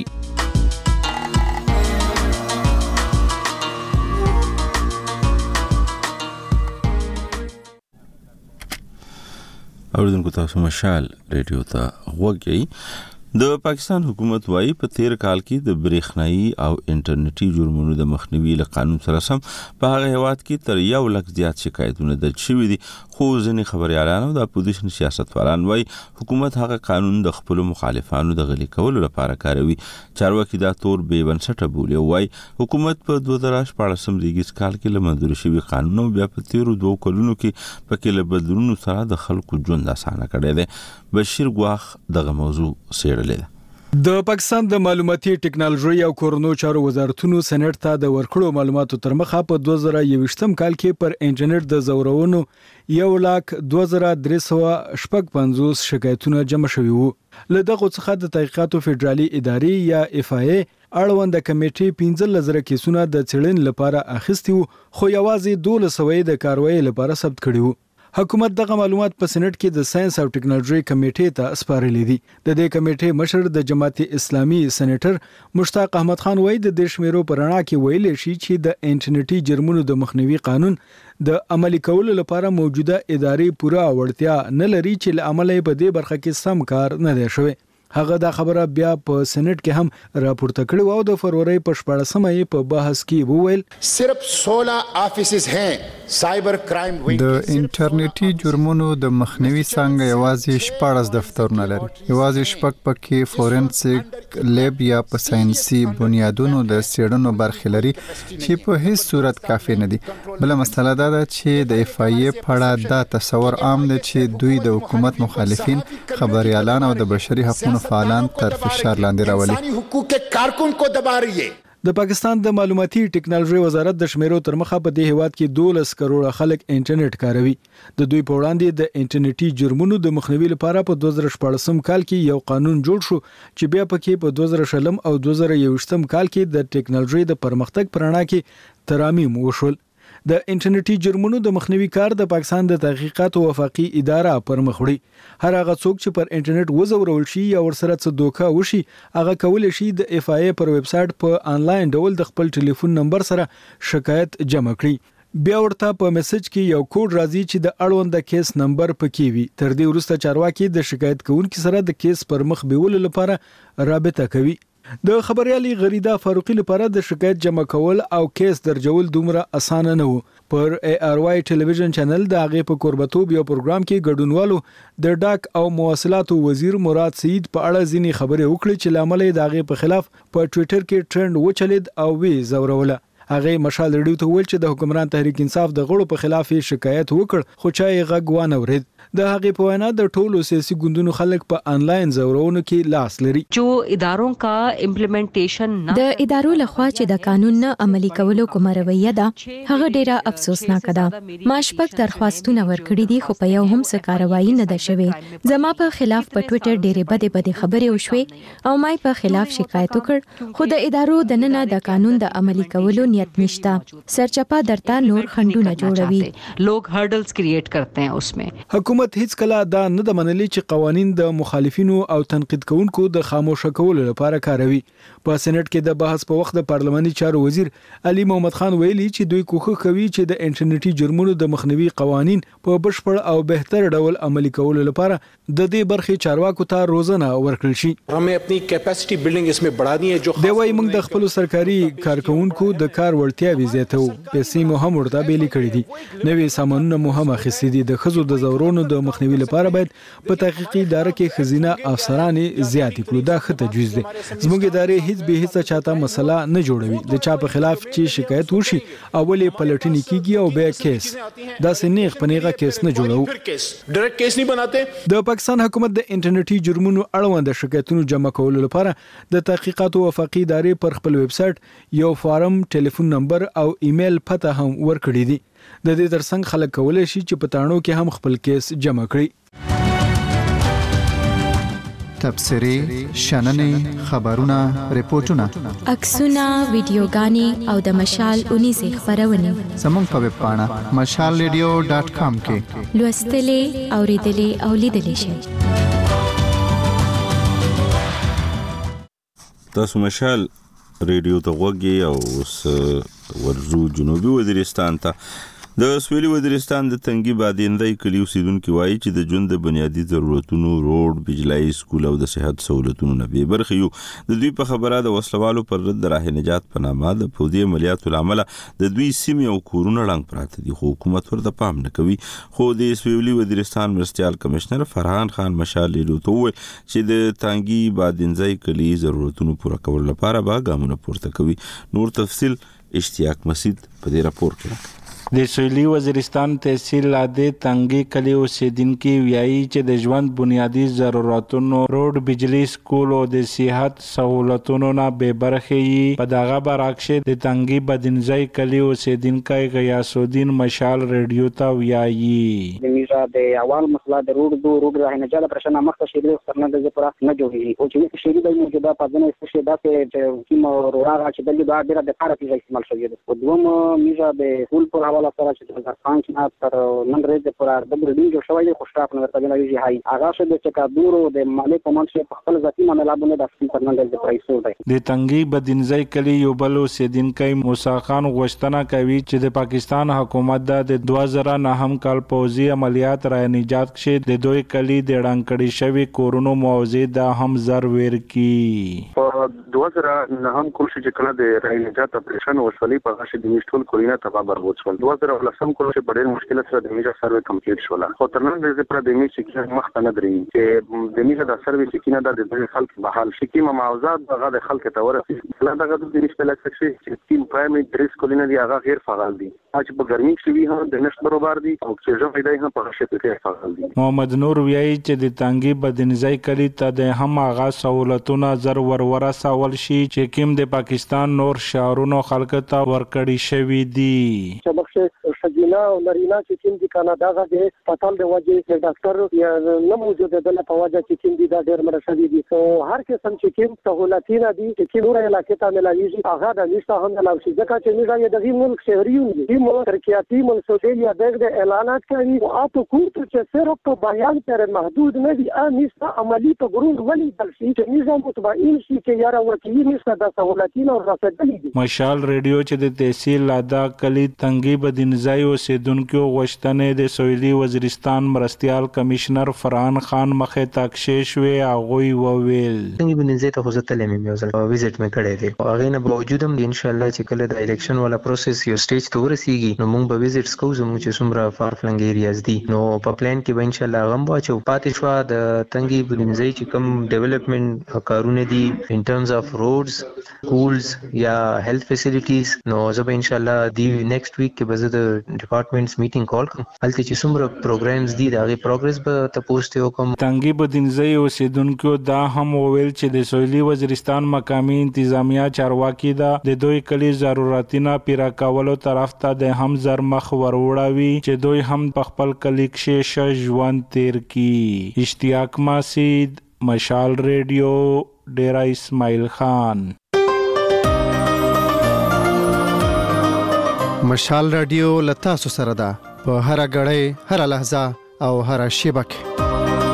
اوریدونکو تاسو مشال ریډیو ته غوږی. د پاکستان حکومت وايي په تیر کال کې د برېښنايي او انټرنیټي جرمونو د مخنیوي له قانون سره سم په هغه هیواد کې تر یو لک زیات شکایتونه درج شوي دي، خو ځینې خبريالان او د اپوزیشن سیاستوالان وايي حکومت هغه قانون د خپل مخالفانو د غلي کولو لپاره کاروي. چارواکي دا تور بې بنسټه بولي او وايي حکومت په دوه زره شپاړسم ریګیس کال کې له منظور شوي قانون بیا په تیرو دوه کلونو کې پکې له بدلونونو سره د خلکو ژوند اسانه کړی دی. بشیر ګواخ دغه موضوع سیړلې ده. د پاکستان د معلوماتي ټکنالوژي او کورونو چارو وزارتونو سېنات ته د ورکړو معلوماتو تر مخه په دوه زره یوویشتم کال کې پر انټرنیټ د زورونو یو لک دوه زره درې سوه شپږ پنځوس شکایتونه جمع شوي وو. له دغه څخه د تحقیقاتو فدرالي ادارې یا اف آی ای اړوند کمیټې پنځه زره کیسونه د څېړنې لپاره اخیستي وو، خو یوازې دوه سوه د کاروایی لپاره ثبت کړي وو. حکومت دغه معلومات په سېنات کې د ساينس او ټکنالوژي کمیټې ته سپارلې دي. د دې کمیټې مشر د جماعت اسلامي سېنیټر مشتاق احمد خان وایي د دې شمیرو پرانا کې ویل شي چې د انټرنیټي جرمونو د مخنیوي قانون د عملي کولو لپاره موجوده ادارې پوره وړتیا نه لري چې له عمله په دې برخه کې سم کار نه دی شوی. هغه دا خبره بیا په سېنات کې هم راپورته کړې او د فروری په شپاړسمه یې په بحث کې وویل صرف सोलह آفیسز ہیں سایبر کرائم وینګ. د انټرنیټي جرمونو د مخنیوي څنګه یوازې شپاړس دفترونه لري، یوازې شپږ پکې فورنسیک لیب یا په ساينسي بنیادونو د څېړنو برخې لري چې په هیڅ صورت کافي نه دي. بل مسله دا ده چې د اف آی ای په اړه دا تصور عام دی چې دوی د حکومت مخالفین، خبريالان او د بشري حقوقو فعالان تر فشار لاندې راولي. انساني حقوق کے کارکن کو دبا رہی ہے. د پاکستان د معلوماتي ټکنالوژي وزارت د شمیرو تر مخه په دې هیواد کې دولس کروڑه خلک انټرنیټ کاروي. د دوی په وړاندې د انټرنیټي جرمونو د مخنیوي لپاره په دوه زره شپاړسم کال کې یو قانون جوړ شو چې بیا پکې په دوه زره شلم او دوه زره یوویشتم کال کې د ټکنالوژي د پرمختګ پرانا کې ترامیم وشول. د انټرنیټي جرمونو د مخنیوي کار د پاکستان د تحقیقاتو وفاقي اداره پر مخ وړي. هر هغه څوک چې پر انټرنیټ وزورول شي یا ورسره څه دوکه وشي هغه کولای شي د اف آی ای پر ویب سټ په انلاین ډول د خپل ټلیفون نمبر سره شکایت جمع کړي. بیا ورته په میسج کې یو کوډ راځي چې د اړوند کیس نمبر پکې وي. تر دې وروسته چارواکي د شکایت کوونکي سره د کیس پر مخ بیولو لپاره رابطه کوي. د خبريالي غریدا فاروقي لپاره د شکایت جمع کول او کیس درجول دومره اسانه نه وو. پر ای آر واي ټلویزیون چینل د هغه په قربتوب یو پروګرام کې ګډونوالو د ډاک او مواصلاتو وزیر مراد سعید په اړه ځینې خبرې وکړې چې لامل یې د هغه په خلاف په ټوئیټر کې ټرند وچلید او وی زوروله. هغه مشال ریډیو ته ویل چې د حکمران تحریک انصاف د غړو په خلاف شکایت وکړ خو چا یې غږ وانه ورید. د هغه په وینا د ټولو سیاسي ګوندونو خلک په انلاین زورونو کې لاس لري جو اداروں کا امپلیمنټیشن نه د ادارو لخوا چې د قانون نه عملي کولو کومه رویه ده هغه ډیره افسوسناک ده. ما شپږ درخواستونه ورکړي دي خو په یو هم څه کاروایی نه ده شوې. زما په خلاف په ټوئیټر ډیره بده بده خبرې وشوې او ما په خلاف شکایت وکړ خو د ادارو د نن د قانون د عملي کولو نیت نشته. سرچپا درته نور خندونه جوړوي. لوگ هرډلز کریټ کرتے ہیں اس میں. حکومت حکومت هیڅ کله دا نه د منلي چې قوانين د مخالفینو او تنقید کوونکو د خاموشه کولو لپاره کاروي. په سېنات کې د بحث په وخت د پارلماني چارو وزیر علي محمد خان ویلي چې دوی کوښښ کوي چې د انټرنیټي جرمونو د مخنیوي قوانين په بشپړ او بهتر ډول عملي کولو لپاره د دې برخې چارواکو ته روزنه ورکړل شي. हमें अपनी कैपेसिटी बिल्डिंग इसमें बढ़ानी है. जो د وای موږ د خپل سرکاري کارکونکو د کار وړتیاوې زیاتو، پیسې مو هم ورته بیلې کړې دي، نوې سامانونه مو هم اخیستي دي. د خزو د زورونو د مخنیوي لپاره باید په تحقیقي اداره کې خزینه افسرانې زیات کړو. دا ښه تجویز دی. زموږ ادارې هیڅ به هیڅ چاته مسله نه جوړوي. د چا په خلاف چې شکایت وشي اول یې پلټنې کیږي او بیا کیس. دا سنیغ پنیغه کیس نه جوړو. ډایرکټ کیس نه بناته. د پاکستان حکومت د انټرنیټي جرمونو اړوند شکایتونو جمع کولو لپاره د تحقیقاتو وفاقي ادارې پر خپل ویب سټ یو فارم، ټلیفون نمبر او ایمیل پته هم ورکړی دي. د دې ترڅنګ خلک کولای شي چې په تاڼو کې هم خپل کیس جمع کړي. تبصري، شننې، خبرونه، ریپورتونه، عکسونه، ویډیوګانې او د مشال اونیزه خبرونه زموږ په ویب پاڼه مشال ریډیو ډاټ کام کې لوستلې، اوریدلې او لیدلې شئ. تاسو مشال ریډیو ته غوږی او اوس ورزو جنوبي وزیرستان ته. د سویلي وزیرستان د تنګي بادیندای کلی اوسیدونکو وایي چې د ژوند د بنیادی ضرورتونو، روډ، بجلی، سکول او د صحت سہولتونو نه بې برخې یو. د دوی په خبره د وسلوالو پر ضد د راه نجات په نامه د پوځي عملیاتو له امله د دوی سیمې او کورونه ړنګ پراته دي، خو حکومت ورته پام نه کوي. خو د سویلي وزیرستان مرستیال کمشنر فرحان خان مشال لیدو ته وویل چې د تنګي بادیندای کلی ضرورتونو پوره کولو لپاره به ګامونه پورته کوي. نور تفصیل اشتیاق مسید په دې راپور کې راکړي. د سویلي وزیرستان تحصیل لاده تنګي کلی اوسیدونکو ویایي چې د ژوند بنیادی ضرورتونو، روډ، بجلی، سکول او د صحت سہولتونو نه بې برخې یي. په دغه برعکس د تنګي بدنځای کلی اوسیدونکو غیاث الدین مشال ریډیو ته ویایي د میزه د اول مسله د روډ دو روډ راه نه جلا پرشنه مخته شي د سرنه د زپرا نه جوړي او چې شي د موجوده په ځنه څه شي دا چې کیمو روغه چې د دې د ډیره د کار په استعمال شوی دی. او دوم میزه د فول پر حواله سره چې د ځان کې نه تر نن ورځې پر د بریډینګ جوړ شوی دی. خو شټاپ نه ورته ویلای هي هغه څه د چکادورو د مالک په منځ په خپل ذاتی معاملاتو د خپل پر نن د پرایسو دی. د تنګي بدنځای کلی یو بل اوسیدونکو موسی خان غوښتنه کوي چې د پاکستان حکومت د دوه زره نه کال پوځي عملیات را نجات کړي د دوی کلی د ړنګ کړي شوی کورونو موضوع د هم زر ور کی. په دوه زره نه کال چې کله د را نجات اپریشن وسولې په غاښ د میشتول کورینه تبا بربود شول. دوه زره لسم کال چې ډېر مشکل سره د میجا سروې کمپلیټ شول. خو تر نن ورځې پر د میجا کې مخ نه دري چې د میجا د سروې سکینه د خلک بحال شي ما معاوضات دغه د خلک ته ورسي. لا دغه د نشته لکه چې تیم پرایمري ډریس کولینه دی هغه غیر فعال دي. چې په ګرمي کې وی هم د نشټ برابر دي او چې ژوند دی هم په شپه کې فعال دي. محمد نور ویایي چې د تنګي بدنځای کلی ته د هم هغه سہولتونه زر وروره سوال شي چې کوم د پاکستان نور شهرونو خلک ته ورکړي شوی دي. شجینا او نرینا چې کوم دي کنه دا د پټال د وجه چې ډاکټر یا نه موجود د په وجه چې کوم دي دا ډېر مرشدي دي. او هر قسم چې کوم سہولتونه دي چې کوم علاقې ته ملایږي هغه د نشته هم نه لوي. ځکه چې موږ د دې ملک شهريون دي ملک ترکیاتی منسوبې یا د اعلانات کوي او اته کوم چې صرف په بیان پر محدود نه دي ا نشته عملی په ګروند ولي بل شي چې نظام متباین شي چې یاره وکیل نشته د سہولتونه او رسېدلې دي. مشال ریډیو چې د تحصیل لاده کلی تنګي بدنځای اوسیدونکو غوښتنې د سویلي وزیرستان مرستیال کمشنر فرحان خان مخه تاکشې شوې هغه وویل تنګي بدنځای ته وزتلې مې یو ځل وزټ مې کړې دي او هغه نه باوجود هم ان شاء الله چې کله د الیکشن والا پروسس یو سټیج ته ورسیږي نو موږ به وزټس کوو زموږ چې څومره فار فلنګ ایریاز دي نو په پلان کې به ان شاء الله غم واچو. پاتې شو د تنګي بدنځای چې کوم ډیولپمنٹ کارونه دي ان ټرمز اف روډز، سکولز یا هیلث فیسیلیټیز نو زه به ان شاء الله دی نیکسټ ویک کې به زه د ډپارټمنټس میټینګ کال کوم. هلته چې څومره پروګرامز دي دا غي پروګرس به تاسو ته وکم. تنګي بدنځای اوسیدونکو دا هم وویل چې د سویلي وزیرستان مقامی انتظامیه چارواکي دا د دوی کلی ضرورتونه پیرا کولو طرف ته د هم زر مخ وروړوي چې دوی هم په خپل کلی کې ښه ژوند تیر کی. اشتیاق مسید، مشال ریډیو، ډیرا اسماعیل خان. مشال رادیو لتا سره ده په هر غړې هر لحظه او هر شیبه کې.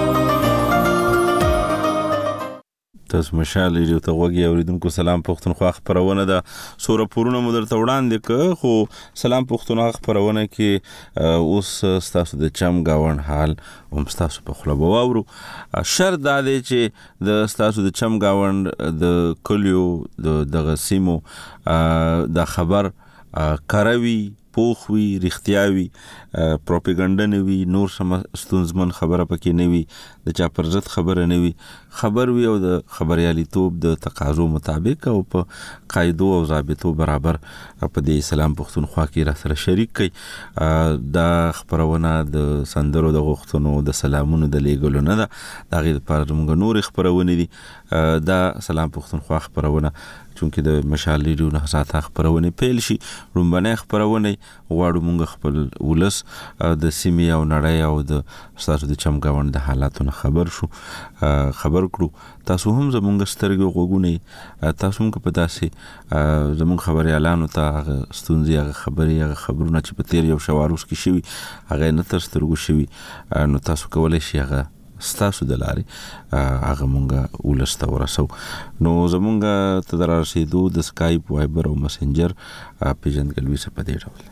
تاسو مشال ریډیو ته وګورئ اوریدونکو سلام پښتونخوا خبرونه ده سوره پورونه مدر ته وړاندې ک خو سلام پښتونخوا خبرونه کې اوس تاسو د چم گاون حال هم تاسو په خپل باورو شر د دې چې د تاسو د چم گاون د کلیو د دغه سیمو د خبر کاروي پوخوي رښتیاوي پروپاګاندا نه وي نور سم ستونزمن خبره پکې نه وي د چا پر ضد خبره نه وي خبر وي او د خبرياليتوب د تقاضو مطابق او په قاعده او ضابطو برابر په دې اسلام پښتونخوا کې را سره شریک کړي دا خبرونه د سندرو د غوښتنو د سلامونو د لیګلو نه ده دا غي پر موږ نور خبرونه دي دا سلام پښتونخوا خبرونه چونکه د مشال ریډیو نه ساته خبرونه پیل شي رومبنه خبرونه غواړو موږ خپل ولس د سیمې او نړۍ او د تاسو د چمګاوند د حالاتونو خبر شو خبر کړو تاسو هم زموږ سترګو غوګونه تاسو موږ په تاسو زموږ خبري اعلان ته ستونزې هغه خبري هغه خبرونه چې په تیر یو شواروس کې شوی هغه نه تر سترګو شوی نو تاسو کولای شئ هغه ستاسو د لارې هغه مونږه ولسته ورسو نو زمونږه ته دراسېدو د سکایپ وایبر او مسنجر پیژندګلوي څخه پدې ډول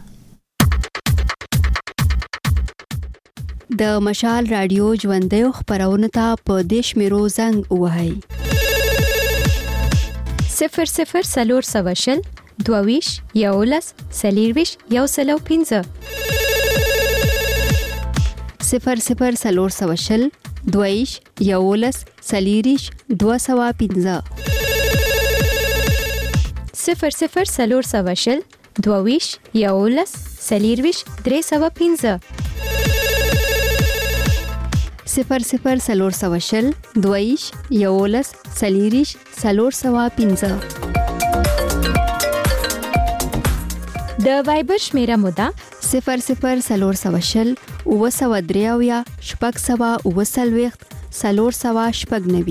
د مشال رادیو ژوندې خبرونه ته په دیش میرو زنګ وهاي صفر صفر سلور سواشل دوویش یولس سلیرویش یو سلو پنځه صفر صفر سلور سواشل دویش یولس سلیریش دو سوا پنځه صفر صفر سلور سواشل دویش یولس سلیرویش درې سوا پنځه صفر صفر سلور سواشل دویش یولس سلیریش سلور سوا پنځه د وایبر شمیره مودا صفر صفر سلور سواشل او سوا دریاویا شپږ سوا او سلويخت سلور سوا شپږ نوي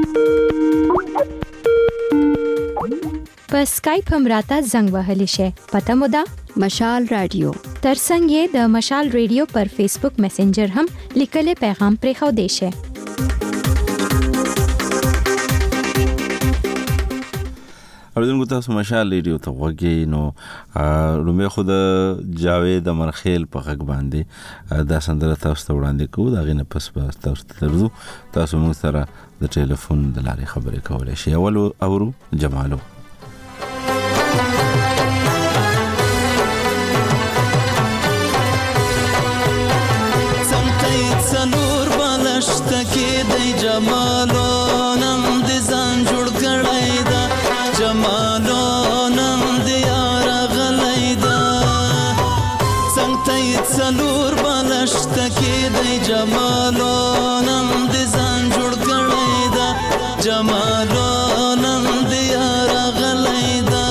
په سکایپ هم راته زنګ وهلی شي پته مودا مشال رادیو ترڅنګ د مشال رادیو پر فیسبوک میسنجر هم لیکلي پیغام پرې خو دی شي اوریدونکو تاسو مشال ریډیو ته وګورئ نو رومه خود جاوید امرخیل په غږ باندې دا سندره تاسو ته وړاندې کوو دا غینه پس به تاسو ته ترځو تاسو موږ سره د ټلیفون د لارې خبرې کولای شئ اول اورو جمالو څنګه څنور بالشت کې د جمالو نم د ځان جوړ کړای دا جمالو نم د یار غلای دا څنګه څنور بالشت کې د جمالو نم د ځان جوړ کړای دا جمالو نم د یار غلای دا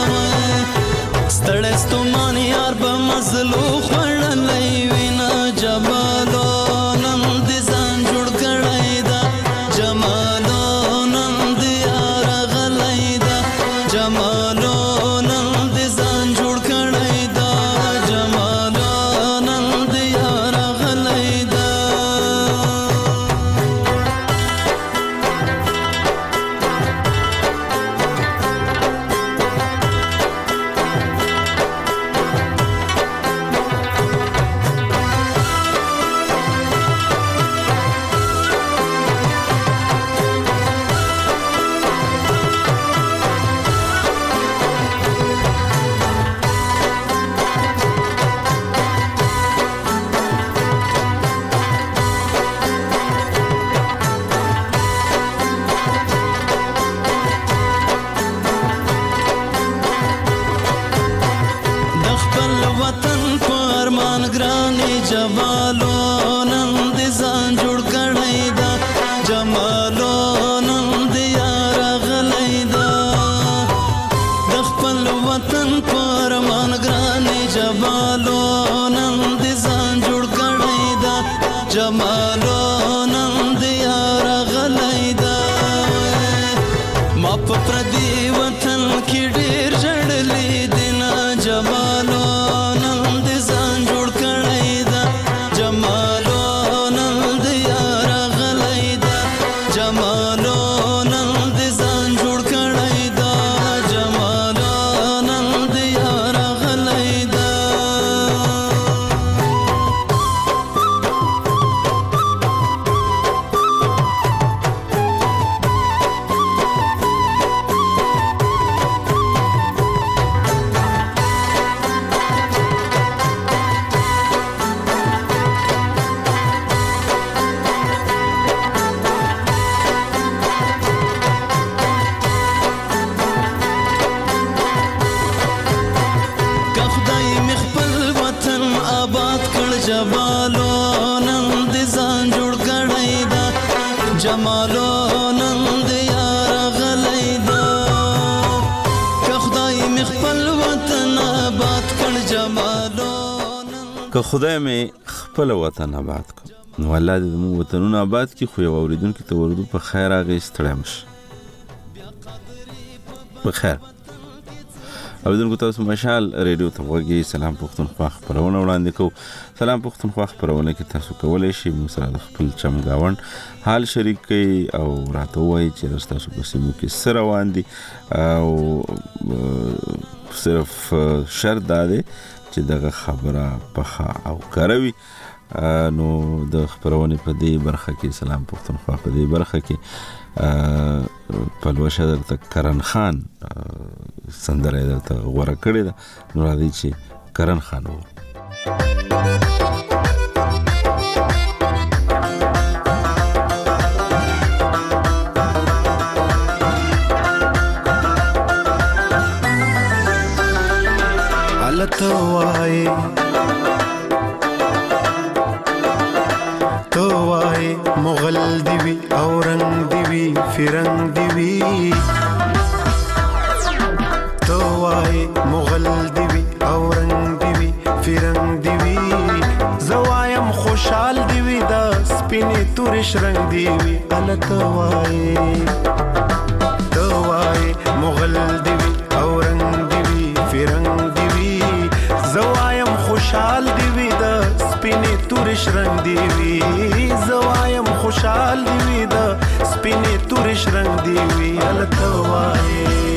ستړې ستومان یار به مزلو خړلای وینا جمالو نم د ځان جوړ کړای دا جمالو نم د یار غلای دا جمالو نم د ځان جوړ کړای دا جمالو نم د یار غلای دا جمالو نن د ځان جوړ کړی دا جمالو نن د یار غلای دا د خپل وطن پر مان ګران جمالو نن د ځان جوړ کړی دا جمالو نن د یار غلای دا ما په پردي وطن کې ډېر جړلې دینا جمالو نن د ځان جوړ کړی دا جمالو می خپل وطن آباد کړ جمالو که خدای مې خپل وطن آباد کړ نو الله دې زموږ وطنونه آباد کړي. خو یو اورېدونکي ته ورودو په خیر راغی ستړی مه شي په خیر. اورېدونکو تاسو مشال ریډیو ته غوږ یې. سلام پښتونخوا خپرونه وړاندې کوو. سلام پښتونخوا خپرونه کې تاسو کولی شئ موږ سره د خپل چمګاونډ حال شریک کړئ او راته ووایئ چې ستاسو په سیمو کې څه روان دي او صرف شرط دا دی چې دغه خبره پخه او کره وي. نو د خبرونې په دې برخه کې سلام پښتونخوا په دې برخه کې پلوشه درته کرن خان سندره درته غوره کړې ده. نو راځئ چې کرن خان وو. حالت وای تو وای مغل دیوی اورنگ دیوی فرنگ دیوی تو وای مغل دیوی اورنگ دیوی فرنگ دیوی زوایم خوشحال دیوی دا سپینی تورش رنگ دیوی حالت وای تو وای مغل دیوی اورنگ دیوی فرنگ دیوی زوایم خوشحال دیوی دا سپینی تورش رنگ دیوی زوایم خوشحال دیوی دا سپینی تورش رنگ دیوی حالت وای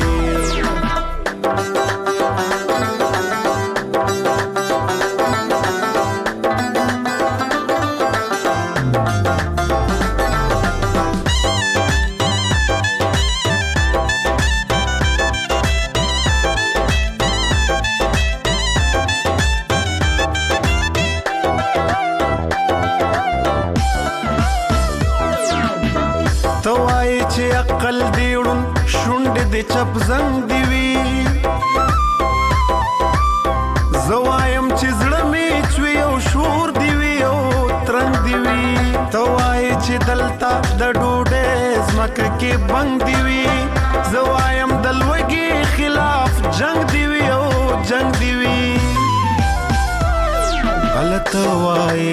عقل دیړون شونډې د چپ زنګ دی وی زوایم چې زړه می چوي او شور دی وی او ترنګ دی وی توای چې دلتا د ډوډۍ زمکه کې بنګ دی وی زوایم دلوګي خلاف جنگ دی وی او جنگ دی وی غلط وای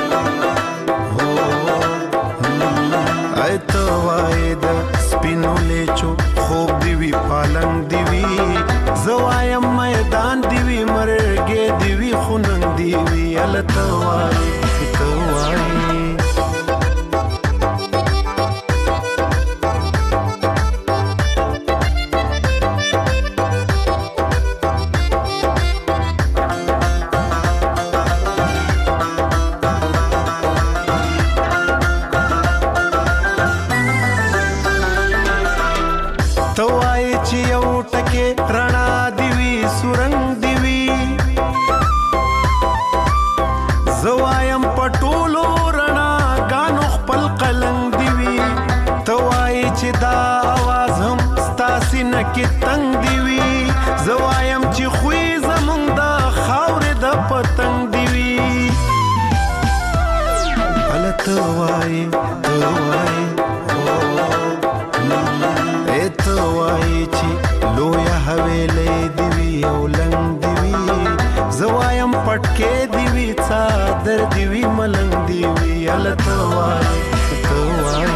ایتو وای د سپینو لیچو خوب دیوی پالنگ دیوی زوایم میدان دیوی مرگی دیوی خوننگ دیوی التو وای ایتو وای رڼا دیوی سورنگ دیوی زوایم پټولو رڼا غانو خپل قلنگ دیوی توای چې دا आवाज هم ستاسي نکي تنگ دیوی زوایم چې خوې زمونږ د خاورې د پتنګ دیوی الته وای توای او توای چې لویا حویلې دیوی او لنګ دیوی زوایم پټکې دیوی څادر دیوی ملنګ دیوی الته وای توای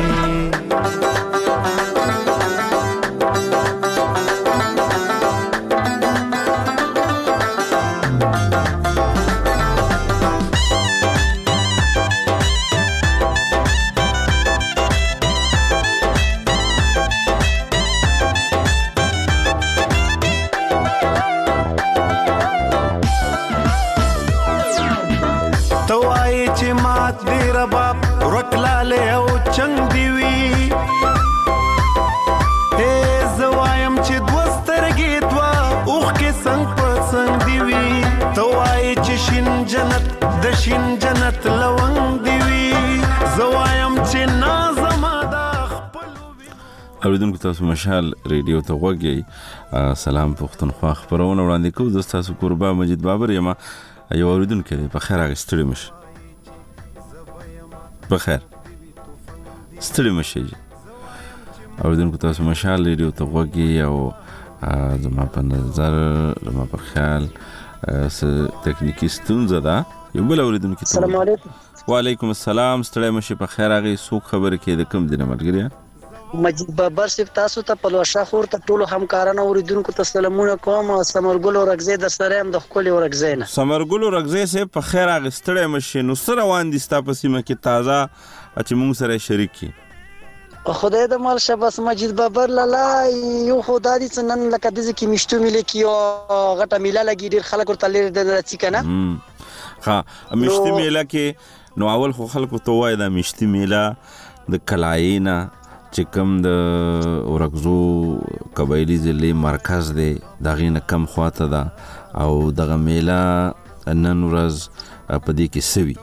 رباب رکلاله او چنګ دیوی اے زوایم چې دوسترګې دوا اوخ کې څنګه پسند دیوی توای چې شین جنت د شین جنت لونګ دیوی زوایم چې نازما دا خپل اوریدونکو تاسو مشال ریډیو ته غوږ یې. سلام پښتونخوا خبرونه وړاندې کوو. د تاسو قربا مجید بابر یم. یو اوریدونکو په خیر راغستړي مش بخیر ستړي مشي. اوریدونکو تاسو مشال ریډیو ته غوږ یې او زما په نظر زما په خیال تکنیکی ستونزه ده. یو بل اوریدونکو السلام علیکم. وعلیکم السلام. ستړی مشه په خیر. هغه څوک خبره کې د کوم دینه ملګری؟ مجید بابر صاحب تاسو ته په لوشا خور ته ټول همکارانو اوریدونکو ته سلامونه کوم. سمرګل ورغزي د سره هم د خپل ورغزي نه سمرګل ورغزي سه په خیر. هغه ستړی مشه نو سره روان دي ستا په سیمه کې تازه چې موږ سره شریک کی. خدای د مال شبس مجید بابر لالا یو خدای دې څنن لکه د ځکه مشتو ملي کیو غټه میله لګی ډیر خلک ورته لري د راځي کنه. ها مشتي میله کې نو اول خو خلکو ته وای دا مشتي میله د کلاینا چې کوم د ورغزو قبایلی ضلع مرکز دی دا غینه کم خواته ده او دغه میله نن ورځ په دې کې سوي.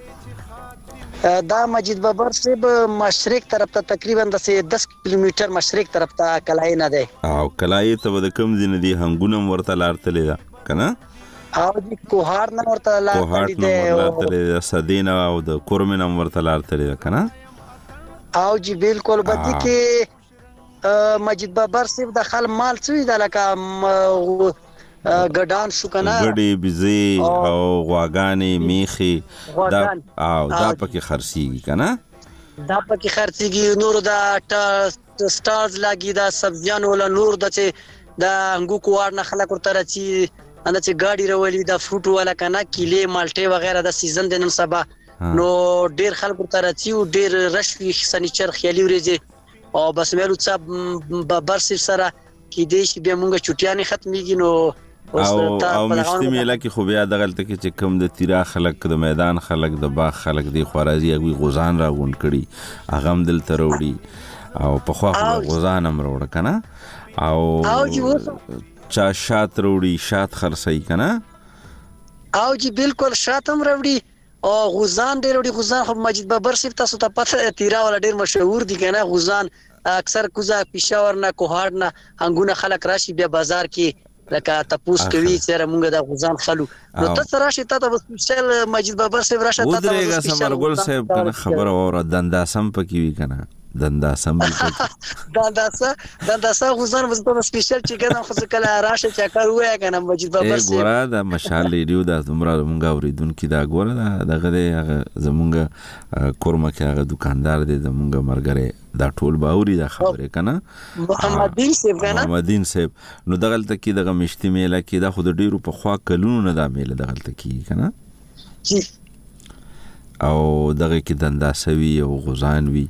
دا مجید بابر صاحب مشرق طرف ته تقریبا د دس کیلومتر مشرق طرف ته کلای نه دی او کلای ته د کم دین دی هنګونم ورته لارتلې ده کنه او د کوهار نه ورته لارتلې ده لارتلې سدینه او د کورمنم ورته لارتلې ده کنه. او جی بالکل بدی کې مجید بابر صاحب د خل مال څوی د لکه ګډان شو کنه ګډي بيزي او غواګانې میخي دا او دا پکې خرسيږي کنه دا پکې خرسيږي. نور دا سټارز لاګي دا سبزيان ولا نور د چې دا انګو کوار نه خلک ورته راچی انا چې گاډي راولي دا فروټ ولا کنه کیلې مالټه وغیرہ د سیزن د نن سبا نو ډیر خلک ورته راچی او ډیر رشوي سنیچر خیالي ورځي او بس مېلو څه بابر سره کې دې شي بیا مونږه چټیانه ختميږي. نو او او مشتي میله کې خو بیا دغلته کې چې کم د تیرا خلک د میدان خلک د باغ خلک دی خوارازي هغه غوزان را غون کړي هغه هم دل تروړي او په خوا غوزان هم وروړه کنه او چا شات وروړي شات خرسي کنه او جی بالکل شات هم وروړي او غوزان ډېر وروړي. غوزان خو مجید بابر صاحب تاسو ته پته تیرا ولا ډېر مشهور دي کنه. غوزان اکثر کوزا پېښور نه کوهار نه هنګونه خلک راشي بیا بازار کې لکه تپوس کوي چې موږ د غوزان خلو نو ته راشي ته د سپیشل مجید بابر صاحب راشه ته ودرېګه سمرګل صاحب کنه خبر اور دنداسم پکې وی کنه دنداسم دنداسه دنداسه غوزان وزته سپیشل چې کنه خو کله راشه چې کار وای کنه مجید بابر صاحب ګوره د مشال ریډیو د زمرا مونږ اوریدونکو دا ګوره دغه زمونږ کورمه کې هغه دکاندار دی زمونږ مرګره دا ټول باوري دا خبره کنه محمدین صاحب کنه محمدین صاحب نو دغلته کې دغه مشتي میله کې دا خود ډیرو په خوا کلونو نه دا میله دغلته کې کنه او دغه کې دنداسوي او غوزان وی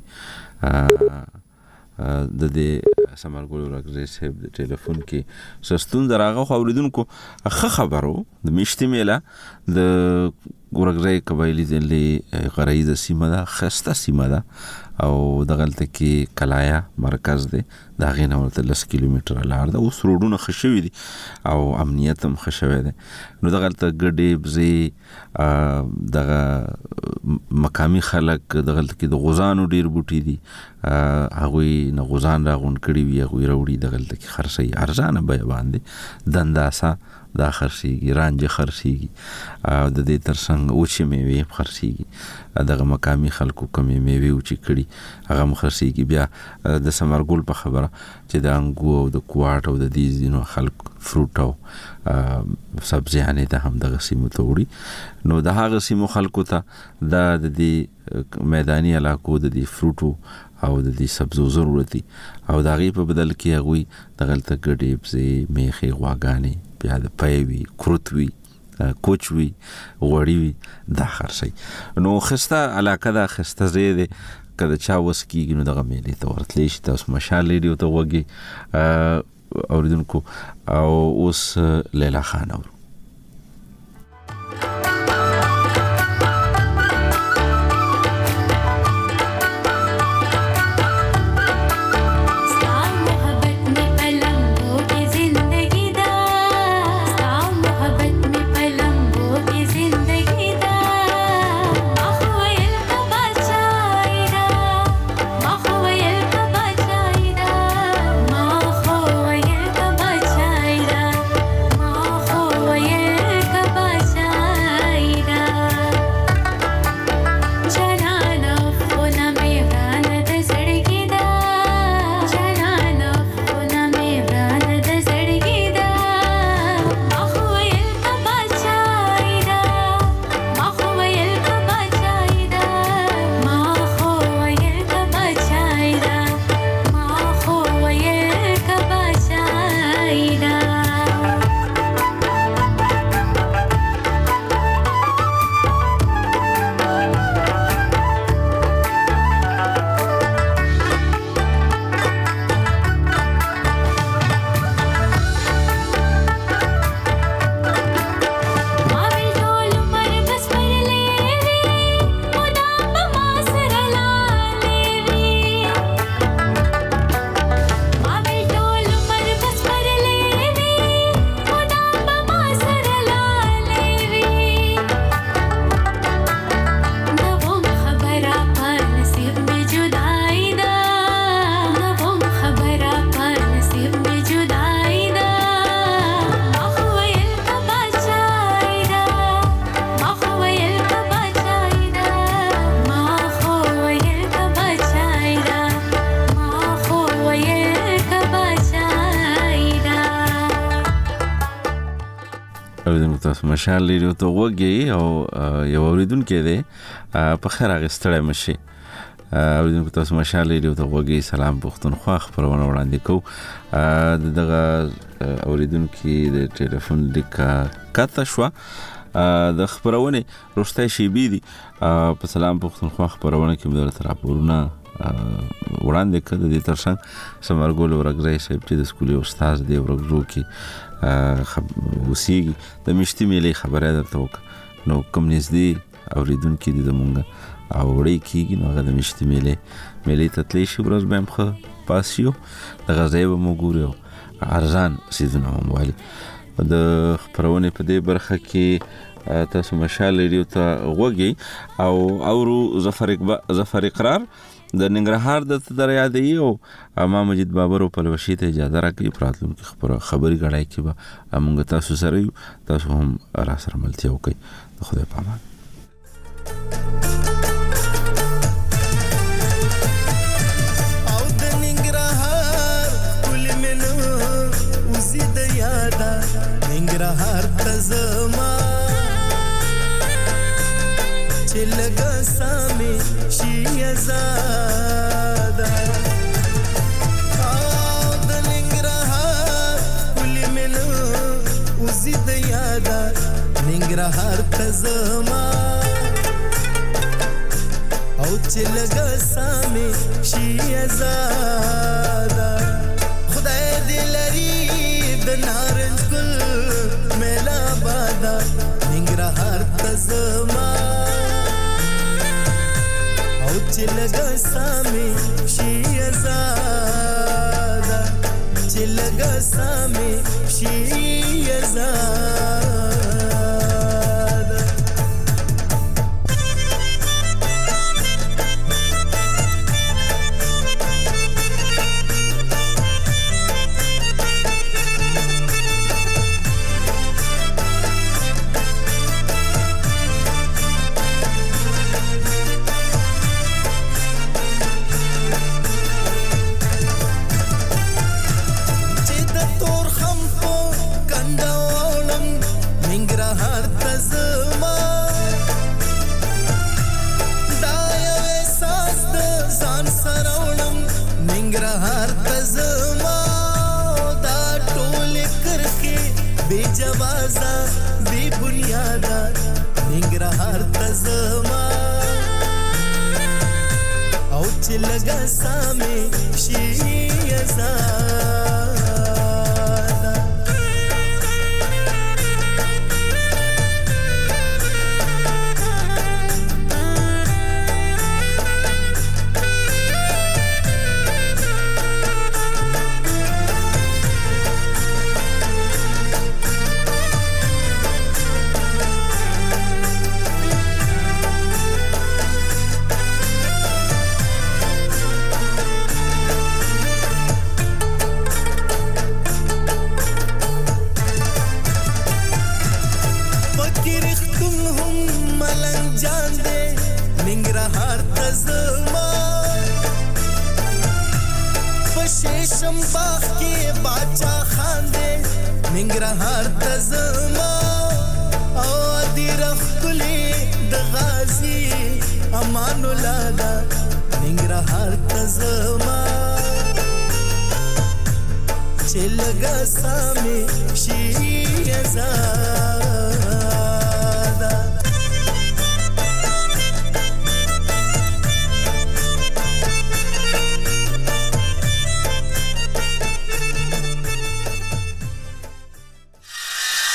د دې سمرګل ورغزي صاحب د ټلیفون کې سستون دراغه خو اوریدونکو ښه خبرو د مشتي میله د ورغزي قبایلی ځلې غریزه سیمه ده خسته سیمه ده او دغلته کې کلایا مرکز دی دا غینه ورته لس کیلومتر لار ده. اوس روډونه خښوي دي او امنیت هم خښوي دي. نو دغلته ګډي بزي دغه مقامی خلک دغلته کې د غوزانو ډیر بوټي دي هغه نه غوزان راغون کړي وي هغه وروړي دغلته کې خرسي ارزانه به باندې دنداسا دا خرسيږي رانجه خرسيږي او د دې ترڅنګ او چې میوه خرسيږي دغه مقامی خلکو کمی میوه او چې کړي هغه مخرسيږي. بیا د سمرګل په خبره چې د انګو او د کوارټ او د دې زینو خلک فروټ او سبزیانه ته هم دغه سیمو ته وړي. نو د هغه سیمو خلکو ته د دې میداني علاقو د دې فروټو او د دې سبزو ضرورتي او د غي په بدل کې هغه دغلته ګډې بزي میخي غواګانی بیا د پایوي کروتوي کوچوي غوړی وي دا خرسي. نو خسته علاقه دا خسته زیاده کله چا وسکیږي نو دغه میلې ته ورتلی شي تاسو مشال ریډیو ته وګي اوریدونکو او اوس لیلا خان اور ما اوریدونکو تاسو مشال ریډیو ته وګورئ او یو اوریدونکو دی په خیر اغستړی مشي. اوریدونکو تاسو مشال ریډیو ته وګورئ. سلام پښتونخوا خبرونه وړاندې کوو. دغه اوریدونکو د ټلیفون لیکه کاته شو د خبرونه روشته شي بي دي په سلام پښتونخوا خبرونه کې مدار تر راپورونه وړاندې کړ. د ترڅنګ سمرګول ورغړی صاحب چې د سکولي استاد دی ورغړو کې وسیږي د مشتي ملي خبره درته وک نو کوم نږدې اوریدونکو دي زمونږ او وړي کېږي نو هغه د مشتي ملي ملي تطلی شي ورځ به مخه پاس شو د غزای به مو ګورو ارزان سیدونه موالي د خبرونه په دې برخه کې تاسو مشال ریډیو ته وګورئ او اورو ظفر ظفر اقرار د ننګرهار د دریادي او امام مجید بابر په لوشي ته اجازه راکړي پراتلون کې خبره خبري غړای کې به موږ تاسو سره یو تاسو هم را سره ملتیا وکي. خدای په امان. او د ننګرهار کل منو وزید یادا ننګرهار تزما چې لګا سامي شي آزاد او د ننګرهار کل منو وزید یادا ننګرهار تزما او چې لګا سامي شي آزاد خدای دې لري د نارنج ګل میلا بادا ننګرهار تزما چې لګا سامي شي آزاد چې لګا سامي شي آزاد لگا سامي شي آزاد ننګرهار تزما او دی رخلی د غازی امان الله دا ننګرهار تزما چې لګا سامي شي